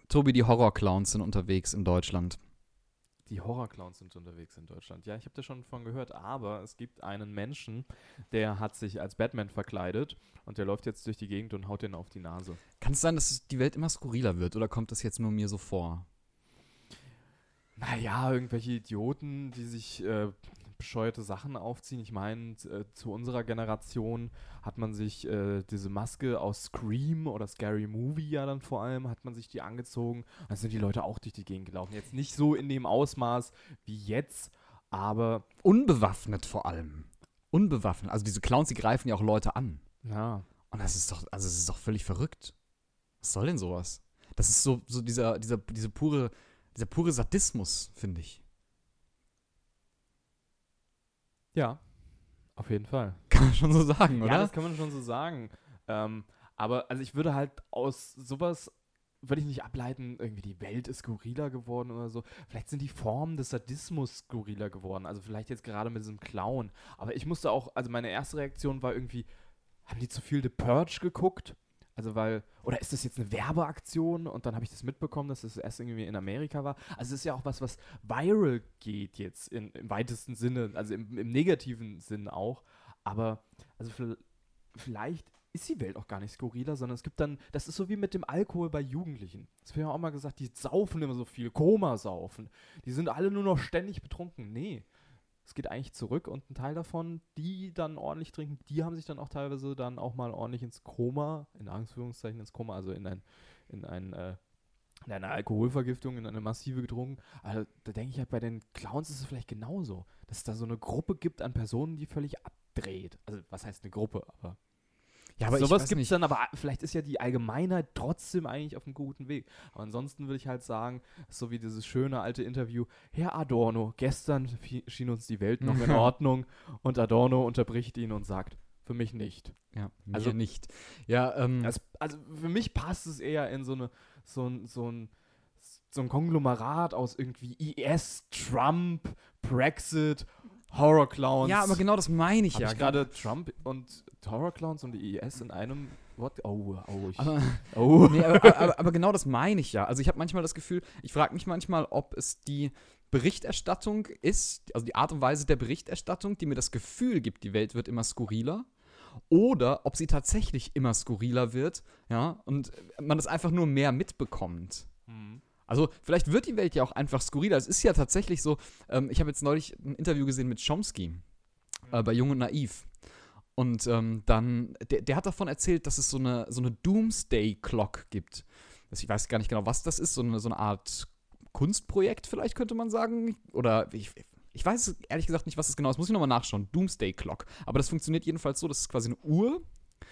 Tobi, die Horrorclowns sind unterwegs in Deutschland. Die Horrorclowns sind unterwegs in Deutschland. Ja, ich habe da schon von gehört, aber es gibt einen Menschen, der hat sich als Batman verkleidet und der läuft jetzt durch die Gegend und haut den auf die Nase. Kann es sein, dass die Welt immer skurriler wird oder kommt das jetzt nur mir so vor? Naja, irgendwelche Idioten, die sich bescheuerte Sachen aufziehen. Ich meine, zu unserer Generation hat man sich diese Maske aus Scream oder Scary Movie ja dann vor allem, hat man sich die angezogen. Da sind die Leute auch durch die Gegend gelaufen. Jetzt nicht so in dem Ausmaß wie jetzt, aber Unbewaffnet vor allem. Unbewaffnet. Also diese Clowns, die greifen ja auch Leute an. ja. Und das ist doch, also es ist doch völlig verrückt. Was soll denn sowas? Das ist so dieser pure Sadismus, finde ich. Ja, auf jeden Fall. Kann man schon so sagen, oder? Ja, das kann man schon so sagen. Aber also ich würde halt aus sowas, würde ich nicht ableiten, irgendwie die Welt ist skurriler geworden oder so. Vielleicht sind die Formen des Sadismus skurriler geworden. Also vielleicht jetzt gerade mit diesem Clown. Aber ich musste auch, also meine erste Reaktion war irgendwie, haben die zu viel The Purge geguckt? Also oder ist das jetzt eine Werbeaktion? Und dann habe ich das mitbekommen, dass das erst irgendwie in Amerika war. Also es ist ja auch was viral geht jetzt im weitesten Sinne, also im negativen Sinn auch. Aber also vielleicht ist die Welt auch gar nicht skurriler, sondern es gibt dann, das ist so wie mit dem Alkohol bei Jugendlichen. Das wird ja auch mal gesagt, die saufen immer so viel, Koma-saufen. Die sind alle nur noch ständig betrunken. Nee, es geht eigentlich zurück und ein Teil davon, die dann ordentlich trinken, die haben sich dann auch teilweise dann auch mal ordentlich ins Koma, in Anführungszeichen ins Koma, also in eine Alkoholvergiftung, in eine massive getrunken. Also da denke ich halt, bei den Clowns ist es vielleicht genauso, dass es da so eine Gruppe gibt an Personen, die völlig abdreht. Also was heißt eine Gruppe, aber Ja, aber sowas ich weiß gibt es nicht. dann, aber vielleicht ist ja die Allgemeinheit trotzdem eigentlich auf einem guten Weg. Aber ansonsten würde ich halt sagen, so wie dieses schöne alte Interview, Herr Adorno, gestern schien uns die Welt noch in Ordnung und Adorno unterbricht ihn und sagt, für mich nicht. Ja, mir Also- nicht. Ja, Also für mich passt es eher in so ein Konglomerat aus irgendwie IS, Trump, Brexit, Horrorclowns. ja, aber genau das meine ich Habe ja. ich gerade Trump und Horrorclowns und die IS in einem Wort? Aber, Oh. nee, aber genau das meine ich ja. Also ich habe manchmal das Gefühl, ich frage mich manchmal, ob es die Berichterstattung ist, also die Art und Weise der Berichterstattung, die mir das Gefühl gibt, die Welt wird immer skurriler, oder ob sie tatsächlich immer skurriler wird, ja, und man das einfach nur mehr mitbekommt. Hm. Also vielleicht wird die Welt ja auch einfach skurriler. Es ist ja tatsächlich so, ich habe jetzt neulich ein Interview gesehen mit Chomsky bei Jung und Naiv. Und dann, der hat davon erzählt, dass es so eine Doomsday Clock gibt. Ich weiß gar nicht genau, was das ist, so eine Art Kunstprojekt vielleicht, könnte man sagen. Oder ich weiß ehrlich gesagt nicht, was es genau ist. Muss ich nochmal nachschauen. Doomsday Clock. Aber das funktioniert jedenfalls so, das ist quasi eine Uhr,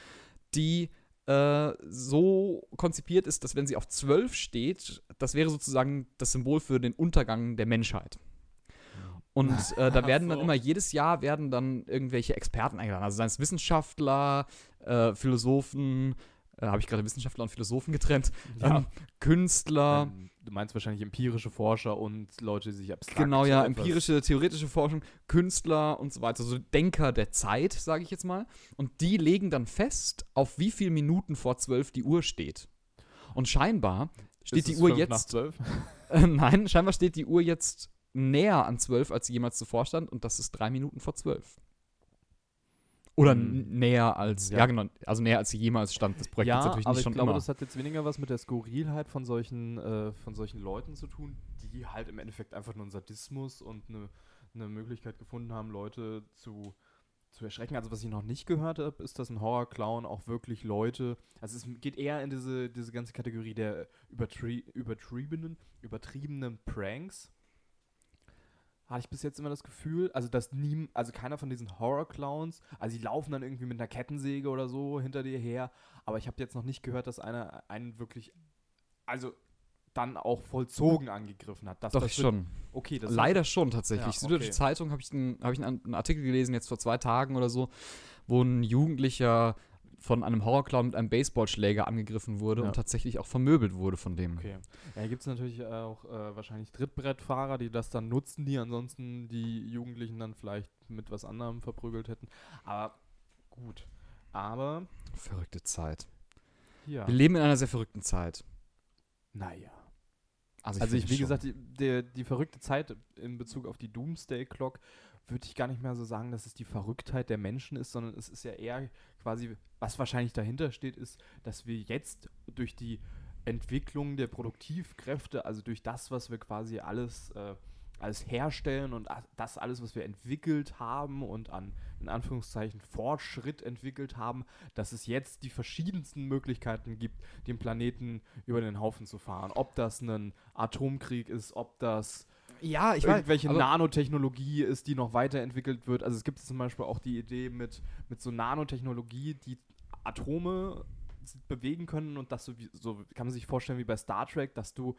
die so konzipiert ist, dass wenn sie auf 12 steht, das wäre sozusagen das Symbol für den Untergang der Menschheit. Und da werden dann so. immer, jedes Jahr werden dann irgendwelche Experten eingeladen. Also seien es Wissenschaftler, Philosophen, habe ich gerade Wissenschaftler und Philosophen getrennt, Ja. Künstler, Du meinst wahrscheinlich empirische Forscher und Leute, die sich abstrakt genau, ja, etwas- empirische, theoretische Forschung, Künstler und so weiter, so Denker der Zeit, sage ich jetzt mal. Und die legen dann fest, auf wie viele Minuten vor 12 die Uhr steht. Und scheinbar steht Ist die es Uhr 5 nach jetzt, 12? nein, scheinbar steht die Uhr jetzt näher an 12, als sie jemals zuvor stand, und das ist 3 Minuten vor 12. Oder näher als, ja. Genau, also näher als sie jemals stand. Das Projekt Ja, ist natürlich aber nicht ich schon glaube, immer. das hat jetzt weniger was mit der Skurrilheit von solchen Leuten zu tun, die halt im Endeffekt einfach nur einen Sadismus und eine Möglichkeit gefunden haben, Leute zu erschrecken. Also was ich noch nicht gehört habe, ist, dass ein Horrorclown auch wirklich Leute, also es geht eher in diese ganze Kategorie der übertriebenen Pranks. Hatte ich bis jetzt immer das Gefühl, also also keiner von diesen Horror-Clowns, also die laufen dann irgendwie mit einer Kettensäge oder so hinter dir her, aber ich habe jetzt noch nicht gehört, dass einer einen wirklich, also dann auch vollzogen angegriffen hat. Doch, schon. Okay, das Leider schon, tatsächlich. Ja, Süddeutsche okay. Zeitung habe ich einen Artikel gelesen, jetzt vor 2 Tagen oder so, wo ein Jugendlicher von einem Horrorclown mit einem Baseballschläger angegriffen wurde Ja. und tatsächlich auch vermöbelt wurde von dem. Okay. Ja, hier gibt es natürlich auch wahrscheinlich Trittbrettfahrer, die das dann nutzen, die ansonsten die Jugendlichen dann vielleicht mit was anderem verprügelt hätten. Aber gut. Verrückte Zeit. Ja. Wir leben in einer sehr verrückten Zeit. Naja. Also finde wie schon. gesagt, die verrückte Zeit in Bezug auf die Doomsday Clock würde ich gar nicht mehr so sagen, dass es die Verrücktheit der Menschen ist, sondern es ist ja eher quasi, was wahrscheinlich dahinter steht, ist, dass wir jetzt durch die Entwicklung der Produktivkräfte, also durch das, was wir quasi alles herstellen und das alles, was wir entwickelt haben und an, in Anführungszeichen, Fortschritt entwickelt haben, dass es jetzt die verschiedensten Möglichkeiten gibt, den Planeten über den Haufen zu fahren. Ob das ein Atomkrieg ist, ob das Ja, irgendwelche aber- Nanotechnologie ist, die noch weiterentwickelt wird. Also es gibt zum Beispiel auch die Idee mit so Nanotechnologie, die Atome bewegen können und das so kann man sich vorstellen wie bei Star Trek, dass du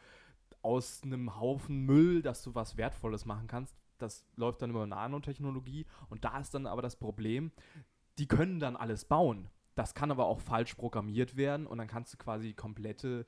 aus einem Haufen Müll, dass du was Wertvolles machen kannst. Das läuft dann über Nanotechnologie und da ist dann aber das Problem, die können dann alles bauen. Das kann aber auch falsch programmiert werden und dann kannst du quasi die komplette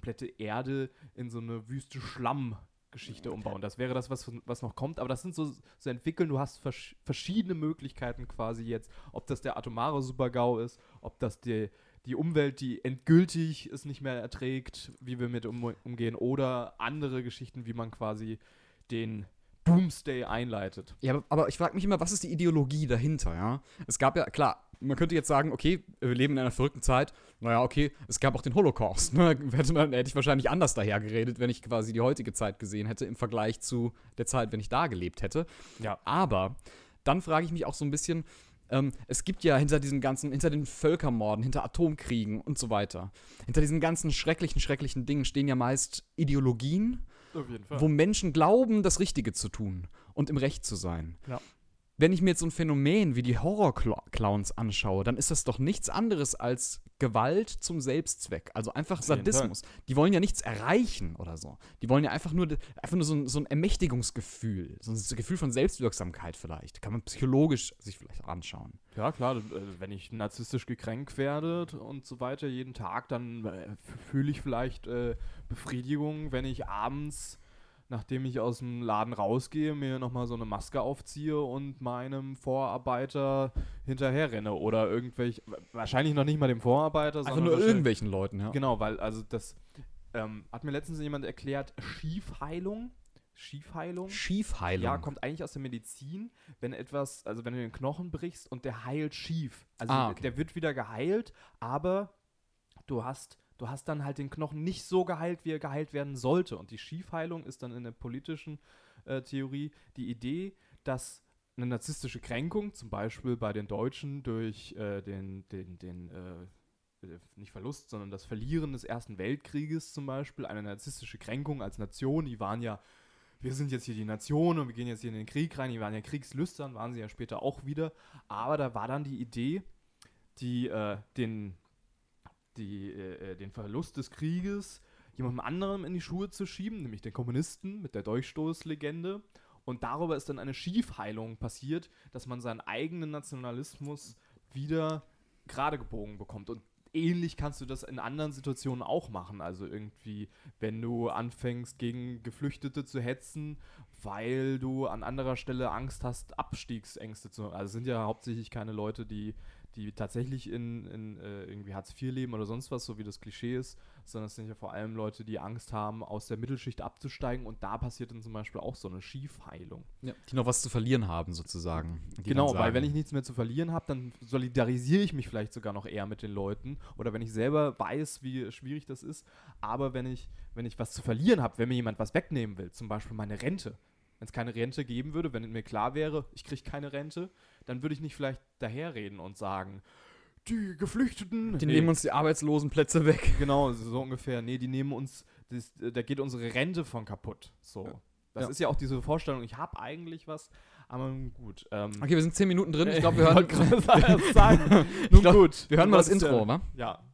Erde in so eine wüste Schlammgeschichte umbauen. Das wäre das, was noch kommt, aber das sind so entwickeln, du hast verschiedene Möglichkeiten quasi jetzt, ob das der atomare Super-GAU ist, ob das die Umwelt, die endgültig es nicht mehr erträgt, wie wir mit umgehen, oder andere Geschichten, wie man quasi den Doomsday einleitet. Ja, aber ich frage mich immer, was ist die Ideologie dahinter, ja? Es gab ja, klar, man könnte jetzt sagen, okay, wir leben in einer verrückten Zeit. Naja, okay, es gab auch den Holocaust. Ne? Hätte ich wahrscheinlich anders daher geredet, wenn ich quasi die heutige Zeit gesehen hätte, im Vergleich zu der Zeit, wenn ich da gelebt hätte. Ja. Aber dann frage ich mich auch so ein bisschen, es gibt ja hinter den Völkermorden, hinter Atomkriegen und so weiter, hinter diesen ganzen schrecklichen Dingen stehen ja meist Ideologien, Auf jeden Fall. wo Menschen glauben, das Richtige zu tun und im Recht zu sein. Ja. Wenn ich mir jetzt so ein Phänomen wie die Horror-Clowns anschaue, dann ist das doch nichts anderes als Gewalt zum Selbstzweck. Also einfach Auf jeden Sadismus. Die wollen ja nichts erreichen oder so. Die wollen ja einfach nur so ein Ermächtigungsgefühl, so ein Gefühl von Selbstwirksamkeit vielleicht. Kann man psychologisch sich vielleicht anschauen. Ja, klar, wenn ich narzisstisch gekränkt werde und so weiter jeden Tag, dann fühle ich vielleicht Befriedigung, wenn ich abends, nachdem ich aus dem Laden rausgehe, mir nochmal so eine Maske aufziehe und meinem Vorarbeiter hinterher renne oder wahrscheinlich noch nicht mal dem Vorarbeiter, Einfach sondern nur wahrscheinlich- irgendwelchen Leuten, ja. Genau, weil also das hat mir letztens jemand erklärt, Schiefheilung, Schiefheilung. ja, kommt eigentlich aus der Medizin, wenn wenn du den Knochen brichst und der heilt schief. Also Okay. der wird wieder geheilt, aber du hast dann halt den Knochen nicht so geheilt, wie er geheilt werden sollte. Und die Schiefheilung ist dann in der politischen Theorie die Idee, dass eine narzisstische Kränkung, zum Beispiel bei den Deutschen durch nicht Verlust, sondern das Verlieren des Ersten Weltkrieges zum Beispiel, eine narzisstische Kränkung als Nation, die waren ja, wir sind jetzt hier die Nation und wir gehen jetzt hier in den Krieg rein, die waren ja kriegslüstern, waren sie ja später auch wieder, aber da war dann die Idee, den Verlust des Krieges jemandem anderem in die Schuhe zu schieben, nämlich den Kommunisten mit der Dolchstoßlegende. Und darüber ist dann eine Schiefheilung passiert, dass man seinen eigenen Nationalismus wieder gerade gebogen bekommt. Und ähnlich kannst du das in anderen Situationen auch machen. Also irgendwie, wenn du anfängst, gegen Geflüchtete zu hetzen, weil du an anderer Stelle Angst hast, Abstiegsängste zu haben. Also es sind ja hauptsächlich keine Leute, die tatsächlich in irgendwie Hartz IV leben oder sonst was, so wie das Klischee ist, sondern es sind ja vor allem Leute, die Angst haben, aus der Mittelschicht abzusteigen, und da passiert dann zum Beispiel auch so eine Schiefheilung. Ja, die noch was zu verlieren haben, sozusagen. Die Genau, dann weil sagen, wenn ich nichts mehr zu verlieren habe, dann solidarisiere ich mich vielleicht sogar noch eher mit den Leuten, oder wenn ich selber weiß, wie schwierig das ist, aber wenn ich was zu verlieren habe, wenn mir jemand was wegnehmen will, zum Beispiel meine Rente, wenn es keine Rente geben würde, wenn mir klar wäre, ich kriege keine Rente, dann würde ich nicht vielleicht daherreden und sagen, die Geflüchteten... die nehmen uns die Arbeitslosenplätze weg. Genau, so ungefähr. Nee, die nehmen uns, da geht unsere Rente von kaputt. So. Ja. Das Ja. ist ja auch diese Vorstellung, ich habe eigentlich was, aber gut. Okay, wir sind 10 Minuten drin. Ich glaube, wir hören, wollte gerade sagen. Ich Nun glaub, gut. wir hören mal das Du wolltest Intro, wa? Ja.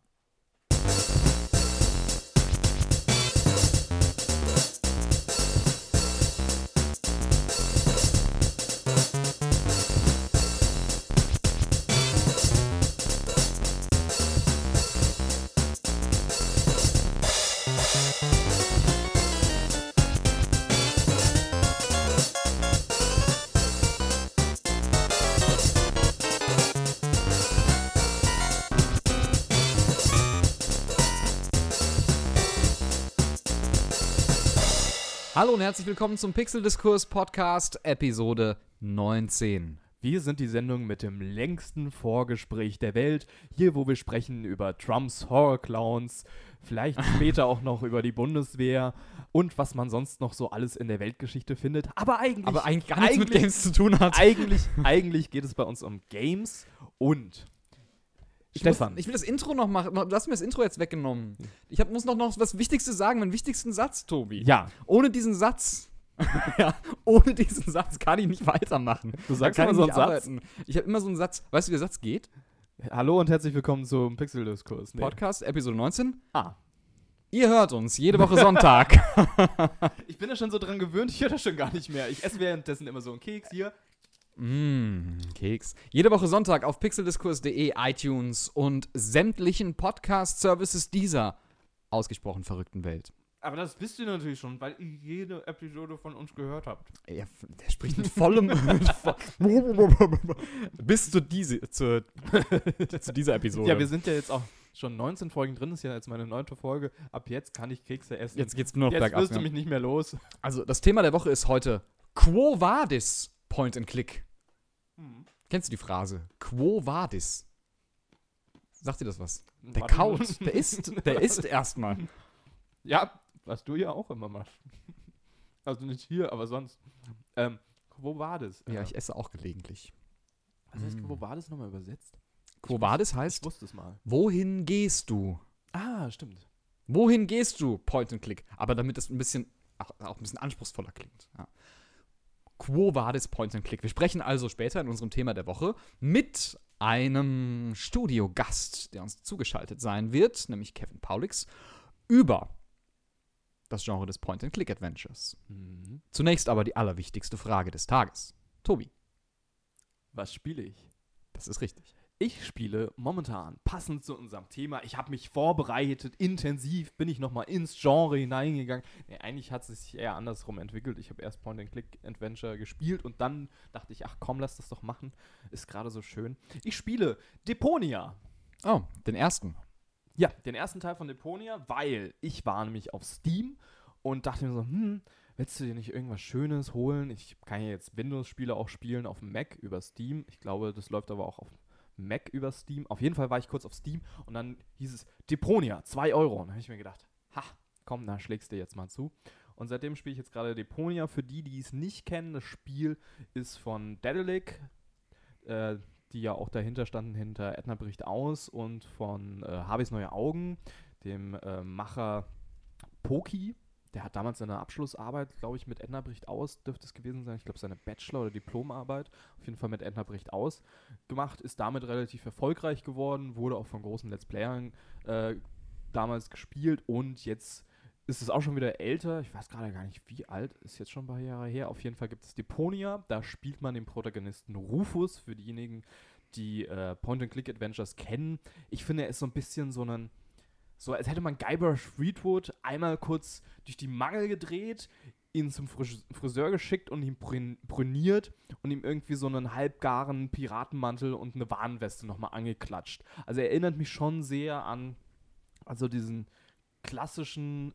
Hallo und herzlich willkommen zum Pixel-Diskurs Podcast, Episode 19. Wir sind die Sendung mit dem längsten Vorgespräch der Welt. Hier, wo wir sprechen über Trumps Horror-Clowns, vielleicht später auch noch über die Bundeswehr und was man sonst noch so alles in der Weltgeschichte findet. Aber eigentlich gar nichts mit Games zu tun hat. Eigentlich geht es bei uns um Games und Stefan. Ich will das Intro noch machen. Du hast mir das Intro jetzt weggenommen. Ich muss noch das Wichtigste sagen, meinen wichtigsten Satz, Tobi. Ja. Ohne diesen Satz kann ich nicht weitermachen. Du sagst kann immer so einen Satz? Ich habe immer so einen Satz. Weißt du, wie der Satz geht? Hallo und herzlich willkommen zum Pixel-Diskurs. Podcast, Episode 19. Ah. Ihr hört uns jede Woche Sonntag. Ich bin ja schon so dran gewöhnt, ich höre das schon gar nicht mehr. Ich esse währenddessen immer so einen Keks hier. Keks. Jede Woche Sonntag auf pixeldiskurs.de, iTunes und sämtlichen Podcast-Services dieser ausgesprochen verrückten Welt. Aber das wisst ihr natürlich schon, weil ihr jede Episode von uns gehört habt. Der spricht mit vollem... Bis zu dieser Episode. Ja, wir sind ja jetzt auch schon 19 Folgen drin, ist ja jetzt meine 9. Folge. Ab jetzt kann ich Kekse essen. Jetzt geht's nur noch jetzt bergab. Jetzt wirst du mich nicht mehr los. Also, das Thema der Woche ist heute Quo Vadis Point and Click. Kennst du die Phrase? Quo Vadis? Sagt dir das was? Der kaut. Der isst erstmal. Ja, was du ja auch immer machst. Also nicht hier, aber sonst. Quo Vadis? Ja, ich esse auch gelegentlich. Was heißt Quo Vadis nochmal übersetzt? Quo Vadis Ich heißt, wusste es mal. wohin gehst du? Ah, stimmt. Wohin gehst du? Point and Click. Aber damit es auch ein bisschen anspruchsvoller klingt. Ja. Quo Vadis Point and Click. Wir sprechen also später in unserem Thema der Woche mit einem Studiogast, der uns zugeschaltet sein wird, nämlich Kevin Paulix, über das Genre des Point and Click Adventures. Zunächst aber die allerwichtigste Frage des Tages. Tobi. Was spiele ich? Das ist richtig. Ich spiele momentan, passend zu unserem Thema, ich habe mich vorbereitet, intensiv bin ich nochmal ins Genre hineingegangen. Nee, eigentlich hat es sich eher andersrum entwickelt. Ich habe erst Point-and-Click-Adventure gespielt und dann dachte ich, ach komm, lass das doch machen. Ist gerade so schön. Ich spiele Deponia. Oh, den ersten. Ja, den ersten Teil von Deponia, weil ich war nämlich auf Steam und dachte mir so, willst du dir nicht irgendwas Schönes holen? Ich kann ja jetzt Windows-Spiele auch spielen auf dem Mac über Steam. Ich glaube, das läuft aber auch auf Mac über Steam. Auf jeden Fall war ich kurz auf Steam und dann hieß es Deponia, 2 €. Und dann habe ich mir gedacht, komm, da schlägst du jetzt mal zu. Und seitdem spiele ich jetzt gerade Deponia. Für die es nicht kennen, das Spiel ist von Daedalic, die ja auch dahinter standen, hinter Edna bricht aus, und von Habis neue Augen, dem Macher Poki. Der hat damals seine Abschlussarbeit, glaube ich, mit Edna bricht aus, dürfte es gewesen sein. Ich glaube, seine Bachelor- oder Diplomarbeit, auf jeden Fall mit Edna bricht aus gemacht, ist damit relativ erfolgreich geworden, wurde auch von großen Let's Playern damals gespielt und jetzt ist es auch schon wieder älter. Ich weiß gerade gar nicht, wie alt, ist jetzt schon ein paar Jahre her. Auf jeden Fall gibt es Deponia, da spielt man den Protagonisten Rufus, für diejenigen, die Point-and-Click-Adventures kennen. Ich finde, er ist so ein bisschen so als hätte man Guybrush Threepwood einmal kurz durch die Mangel gedreht, ihn zum Friseur geschickt und ihn brüniert und ihm irgendwie so einen halbgaren Piratenmantel und eine Warnweste nochmal angeklatscht. Also er erinnert mich schon sehr an diesen klassischen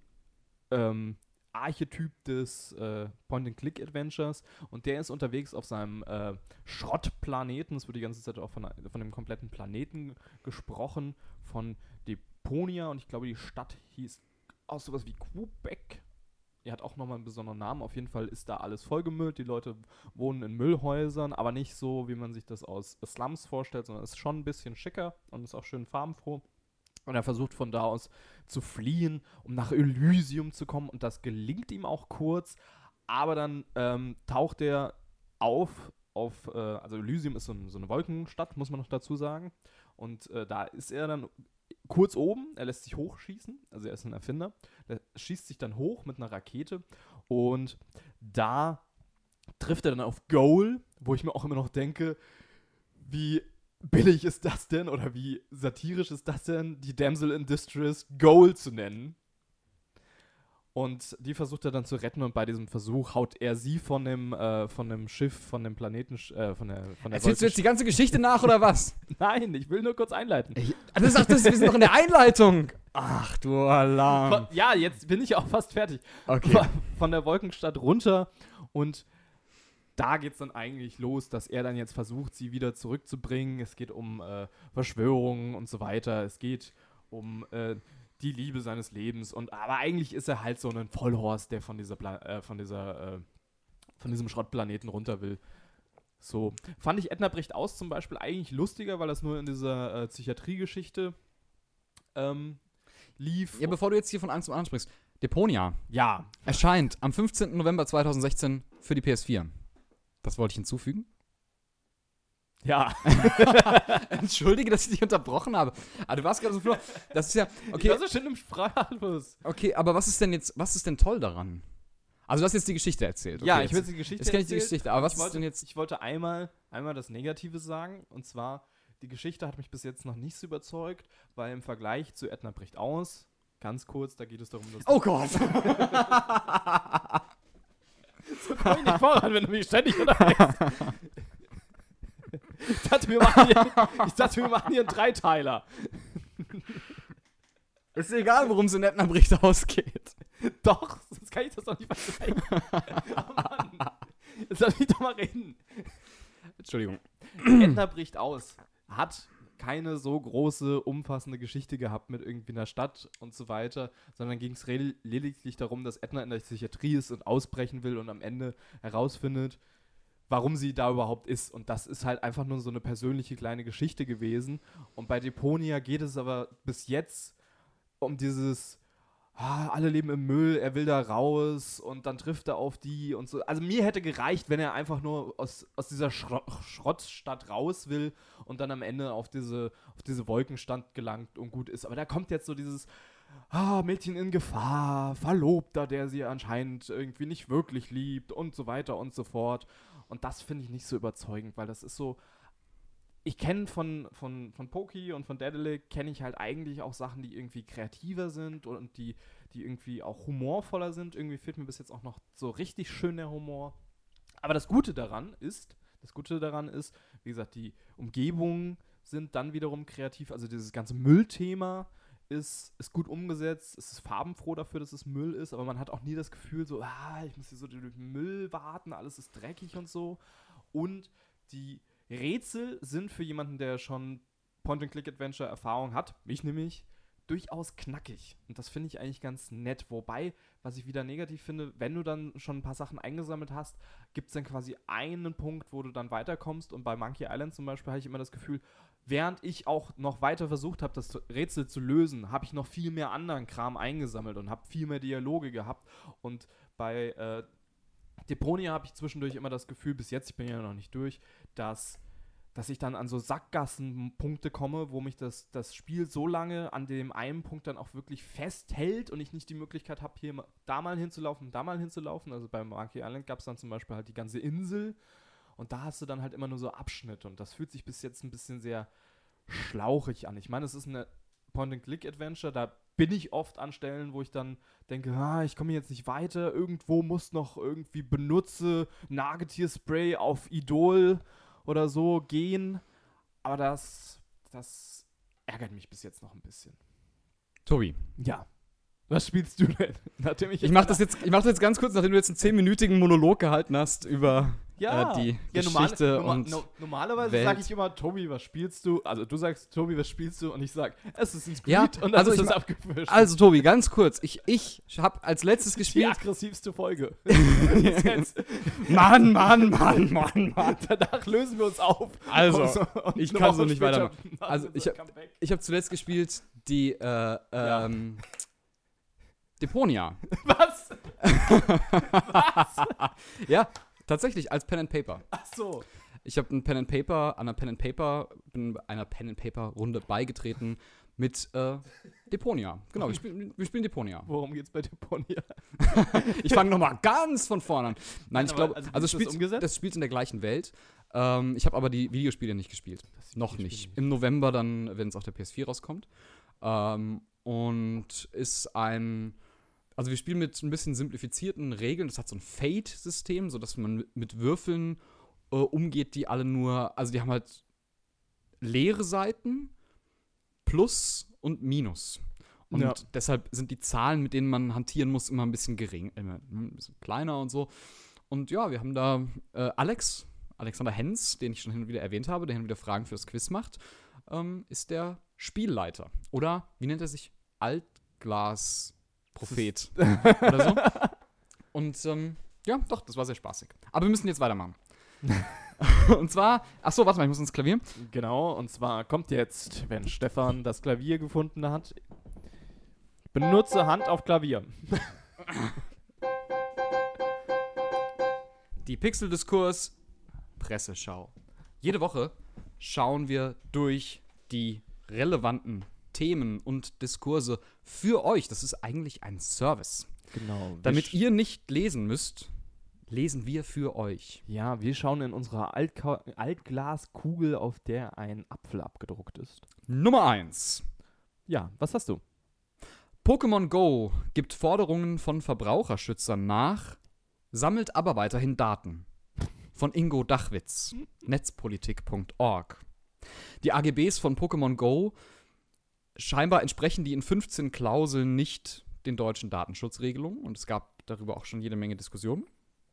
Archetyp des Point-and-Click-Adventures, und der ist unterwegs auf seinem Schrottplaneten. Es wird die ganze Zeit auch von dem kompletten Planeten gesprochen, von Deponia, und ich glaube, die Stadt hieß auch sowas wie Quebec. Er hat auch nochmal einen besonderen Namen. Auf jeden Fall ist da alles vollgemüllt. Die Leute wohnen in Müllhäusern, aber nicht so, wie man sich das aus Slums vorstellt, sondern es ist schon ein bisschen schicker und ist auch schön farbenfroh. Und er versucht von da aus zu fliehen, um nach Elysium zu kommen, und das gelingt ihm auch kurz, aber dann taucht er auf, also Elysium ist so eine Wolkenstadt, muss man noch dazu sagen, und da ist er dann kurz oben, er lässt sich hochschießen, also er ist ein Erfinder, der schießt sich dann hoch mit einer Rakete, und da trifft er dann auf Goal, wo ich mir auch immer noch denke, wie billig ist das denn, oder wie satirisch ist das denn, die Damsel in Distress Goal zu nennen. Und die versucht er dann zu retten und bei diesem Versuch haut er sie von dem Schiff, von dem Planeten, von der Erzählst du jetzt die ganze Geschichte nach, oder was? Nein, ich will nur kurz einleiten. Wir sind noch in der Einleitung. Ach, du Alarm. Ja, jetzt bin ich auch fast fertig. Okay. Von der Wolkenstadt runter und da geht's dann eigentlich los, dass er dann jetzt versucht, sie wieder zurückzubringen. Es geht um Verschwörungen und so weiter. Es geht um die Liebe seines Lebens. Aber eigentlich ist er halt so ein Vollhorst, der von diesem Schrottplaneten runter will. So. Fand ich Edna bricht aus zum Beispiel eigentlich lustiger, weil das nur in dieser Psychiatriegeschichte lief. Ja, bevor du jetzt hier von einem zum anderen sprichst. Deponia Ja. erscheint am 15. November 2016 für die PS4. Das wollte ich hinzufügen. Ja. Entschuldige, dass ich dich unterbrochen habe. Aber du warst gerade so flor. Das ist ja. Okay. Ich war so schön im Sprachfluss. Okay, aber was ist denn toll daran? Also, du hast jetzt die Geschichte erzählt. Okay, Ja, jetzt, ich will jetzt die Geschichte jetzt kenne ich die erzählen. Geschichte, aber was ist denn jetzt. Ich wollte einmal das Negative sagen. Und zwar, die Geschichte hat mich bis jetzt noch nicht so überzeugt, weil im Vergleich zu Edna bricht aus, ganz kurz, da geht es darum, dass... Oh Gott! So komm ich nicht voran, wenn du mich ständig unterhältst. Ich dachte, wir machen hier einen Dreiteiler. Ist egal, worum es in Edna bricht ausgeht. Doch, sonst kann ich das doch nicht vergleichen. Oh Mann. Jetzt lass mich doch mal reden. Entschuldigung. Edna bricht aus. Hat keine so große, umfassende Geschichte gehabt mit irgendwie einer Stadt und so weiter, sondern ging es lediglich darum, dass Edna in der Psychiatrie ist und ausbrechen will und am Ende herausfindet, warum sie da überhaupt ist. Und das ist halt einfach nur so eine persönliche kleine Geschichte gewesen. Und bei Deponia geht es aber bis jetzt um dieses alle leben im Müll, er will da raus und dann trifft er auf die und so. Also mir hätte gereicht, wenn er einfach nur aus dieser Schrottstadt raus will und dann am Ende auf diese Wolkenstadt gelangt und gut ist. Aber da kommt jetzt so dieses Mädchen in Gefahr, Verlobter, der sie anscheinend irgendwie nicht wirklich liebt und so weiter und so fort. Und das finde ich nicht so überzeugend, weil das ist so... Ich kenne von Poki und von Daedalic kenne ich halt eigentlich auch Sachen, die irgendwie kreativer sind und die irgendwie auch humorvoller sind. Irgendwie fehlt mir bis jetzt auch noch so richtig schön der Humor. Aber das Gute daran ist, wie gesagt, die Umgebungen sind dann wiederum kreativ. Also dieses ganze Müllthema ist gut umgesetzt. Es ist farbenfroh dafür, dass es Müll ist, aber man hat auch nie das Gefühl so, ich muss hier so durch den Müll warten, alles ist dreckig und so. Und die Rätsel sind für jemanden, der schon Point-and-Click-Adventure-Erfahrung hat, mich nämlich, durchaus knackig. Und das finde ich eigentlich ganz nett. Wobei, was ich wieder negativ finde, wenn du dann schon ein paar Sachen eingesammelt hast, gibt es dann quasi einen Punkt, wo du dann weiterkommst. Und bei Monkey Island zum Beispiel habe ich immer das Gefühl, während ich auch noch weiter versucht habe, das Rätsel zu lösen, habe ich noch viel mehr anderen Kram eingesammelt und habe viel mehr Dialoge gehabt. Und bei Deponia habe ich zwischendurch immer das Gefühl, bis jetzt, ich bin ja noch nicht durch, dass ich dann an so Sackgassenpunkte komme, wo mich das Spiel so lange an dem einen Punkt dann auch wirklich festhält und ich nicht die Möglichkeit habe, da mal hinzulaufen. Also bei Monkey Island gab es dann zum Beispiel halt die ganze Insel und da hast du dann halt immer nur so Abschnitte und das fühlt sich bis jetzt ein bisschen sehr schlauchig an. Ich meine, es ist eine Point-and-Click-Adventure, da bin ich oft an Stellen, wo ich dann denke, ich komme jetzt nicht weiter, irgendwo muss noch irgendwie benutze Nagetierspray auf Idol oder so gehen, aber das ärgert mich bis jetzt noch ein bisschen. Tobi. Ja. Was spielst du denn? Ich mach das jetzt ganz kurz, nachdem du jetzt einen 10-minütigen Monolog gehalten hast über die Geschichte normalerweise sage ich immer, Tobi, was spielst du? Also du sagst, Tobi, was spielst du? Und ich sage, Assassin's Creed und dann ist es abgefischt. Also Tobi, ganz kurz, ich habe als letztes gespielt... Die aggressivste Folge. Mann. Danach lösen wir uns auf. Also, ich kann so nicht weitermachen. Also ich habe zuletzt gespielt die Deponia. Was? Ja, tatsächlich, als Pen and Paper. Ach so. Ich habe bin einer Pen and Paper Runde beigetreten mit Deponia. Genau, wir spielen Deponia. Worum geht's bei Deponia? Ich fange nochmal ganz von vorne an. Nein, ich glaube, das spielt in der gleichen Welt. Ich habe aber die Videospiele nicht gespielt. Noch nicht. Im November dann, wenn es auf der PS4 rauskommt. Und ist ein Also wir spielen mit ein bisschen simplifizierten Regeln. Das hat so ein Fate-System, sodass man mit Würfeln umgeht, die alle nur, also die haben halt leere Seiten, Plus und Minus. Und deshalb sind die Zahlen, mit denen man hantieren muss, immer ein bisschen immer ein bisschen kleiner und so. Und ja, wir haben da Alexander Henz, den ich schon hin und wieder erwähnt habe, der hin und wieder Fragen für das Quiz macht, ist der Spielleiter. Oder, wie nennt er sich? Altglas-Prophet oder so. Und ja, doch, das war sehr spaßig. Aber wir müssen jetzt weitermachen. Und zwar, achso, warte mal, ich muss ins Klavier. Genau, und zwar kommt jetzt, wenn Stefan das Klavier gefunden hat, benutze Hand auf Klavier. Die Pixeldiskurs Presseschau. Jede Woche schauen wir durch die relevanten Themen und Diskurse für euch. Das ist eigentlich ein Service. Genau. Damit ihr nicht lesen müsst, lesen wir für euch. Ja, wir schauen in unserer Altglaskugel, auf der ein Apfel abgedruckt ist. Nummer 1. Ja, was hast du? Pokémon Go gibt Forderungen von Verbraucherschützern nach, sammelt aber weiterhin Daten. Von Ingo Dachwitz, netzpolitik.org. Die AGBs von Pokémon Go, scheinbar entsprechen die in 15 Klauseln nicht den deutschen Datenschutzregelungen und es gab darüber auch schon jede Menge Diskussionen.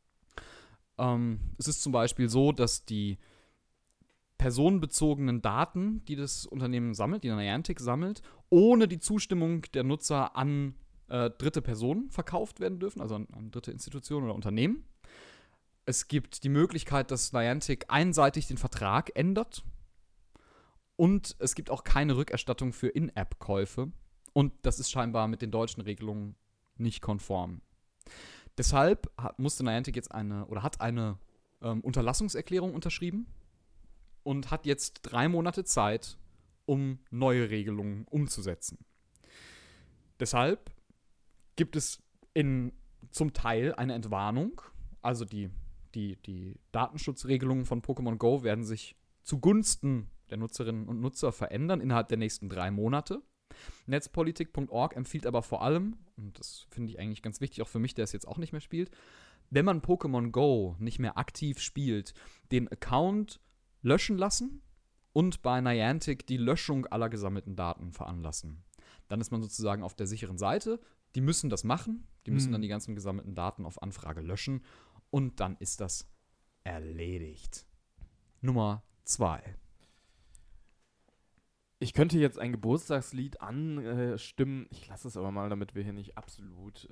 Es ist zum Beispiel so, dass die personenbezogenen Daten, die das Unternehmen sammelt, die Niantic sammelt, ohne die Zustimmung der Nutzer an dritte Personen verkauft werden dürfen, also an dritte Institutionen oder Unternehmen. Es gibt die Möglichkeit, dass Niantic einseitig den Vertrag ändert. Und es gibt auch keine Rückerstattung für In-App-Käufe. Und das ist scheinbar mit den deutschen Regelungen nicht konform. Deshalb musste Niantic jetzt hat eine Unterlassungserklärung unterschrieben und hat jetzt 3 Monate Zeit, um neue Regelungen umzusetzen. Deshalb gibt es zum Teil eine Entwarnung. Also die Datenschutzregelungen von Pokémon Go werden sich zugunsten der Nutzerinnen und Nutzer verändern innerhalb der nächsten 3 Monate. Netzpolitik.org empfiehlt aber vor allem, und das finde ich eigentlich ganz wichtig, auch für mich, der es jetzt auch nicht mehr spielt, wenn man Pokémon Go nicht mehr aktiv spielt, den Account löschen lassen und bei Niantic die Löschung aller gesammelten Daten veranlassen. Dann ist man sozusagen auf der sicheren Seite. Die müssen das machen. Die müssen dann die ganzen gesammelten Daten auf Anfrage löschen. Und dann ist das erledigt. Nummer 2. Ich könnte jetzt ein Geburtstagslied anstimmen. Ich lasse es aber mal, damit wir hier nicht absolut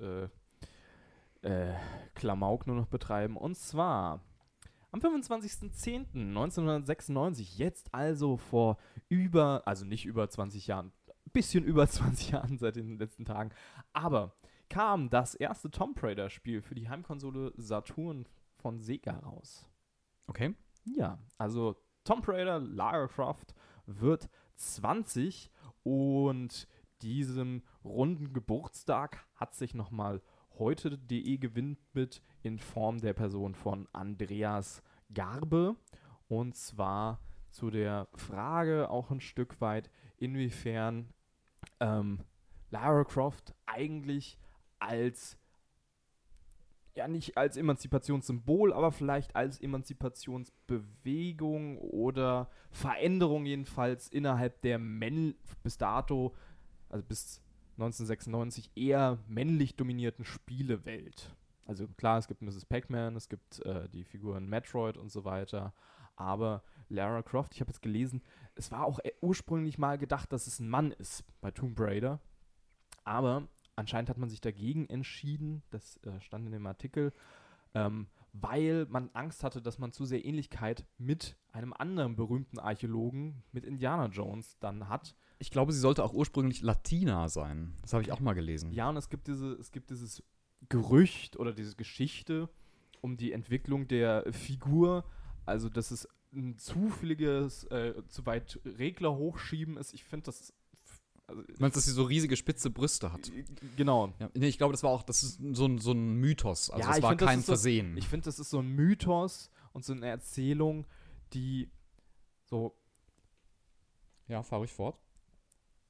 Klamauk nur noch betreiben. Und zwar am 25.10.1996, jetzt also nicht über 20 Jahren, ein bisschen über 20 Jahren seit den letzten Tagen, aber kam das erste Tomb Raider-Spiel für die Heimkonsole Saturn von Sega raus. Okay. Ja, also Tomb Raider Lara Croft wird 20 und diesem runden Geburtstag hat sich nochmal heute.de gewidmet in Form der Person von Andreas Garbe, und zwar zu der Frage auch ein Stück weit, inwiefern Lara Croft eigentlich nicht als Emanzipationssymbol, aber vielleicht als Emanzipationsbewegung oder Veränderung jedenfalls innerhalb der bis dato, also bis 1996, eher männlich dominierten Spielewelt. Also klar, es gibt Mrs. Pac-Man, es gibt die Figuren Metroid und so weiter, aber Lara Croft, ich habe jetzt gelesen, es war auch ursprünglich mal gedacht, dass es ein Mann ist bei Tomb Raider, aber anscheinend hat man sich dagegen entschieden, das stand in dem Artikel, weil man Angst hatte, dass man zu sehr Ähnlichkeit mit einem anderen berühmten Archäologen, mit Indiana Jones, dann hat. Ich glaube, sie sollte auch ursprünglich Latina sein. Das habe ich auch mal gelesen. Ja, und es gibt dieses Gerücht oder diese Geschichte um die Entwicklung der Figur, also dass es ein zufälliges, zu weit Regler hochschieben ist. Ich finde, das ist. Also, du meinst, dass sie so riesige spitze Brüste hat? Genau. Ja, nee, ich glaube, das ist so ein Mythos. Also ja, es war kein Versehen. Ich finde, das ist so ein Mythos und so eine Erzählung, die so. Ja, fahr ich fort.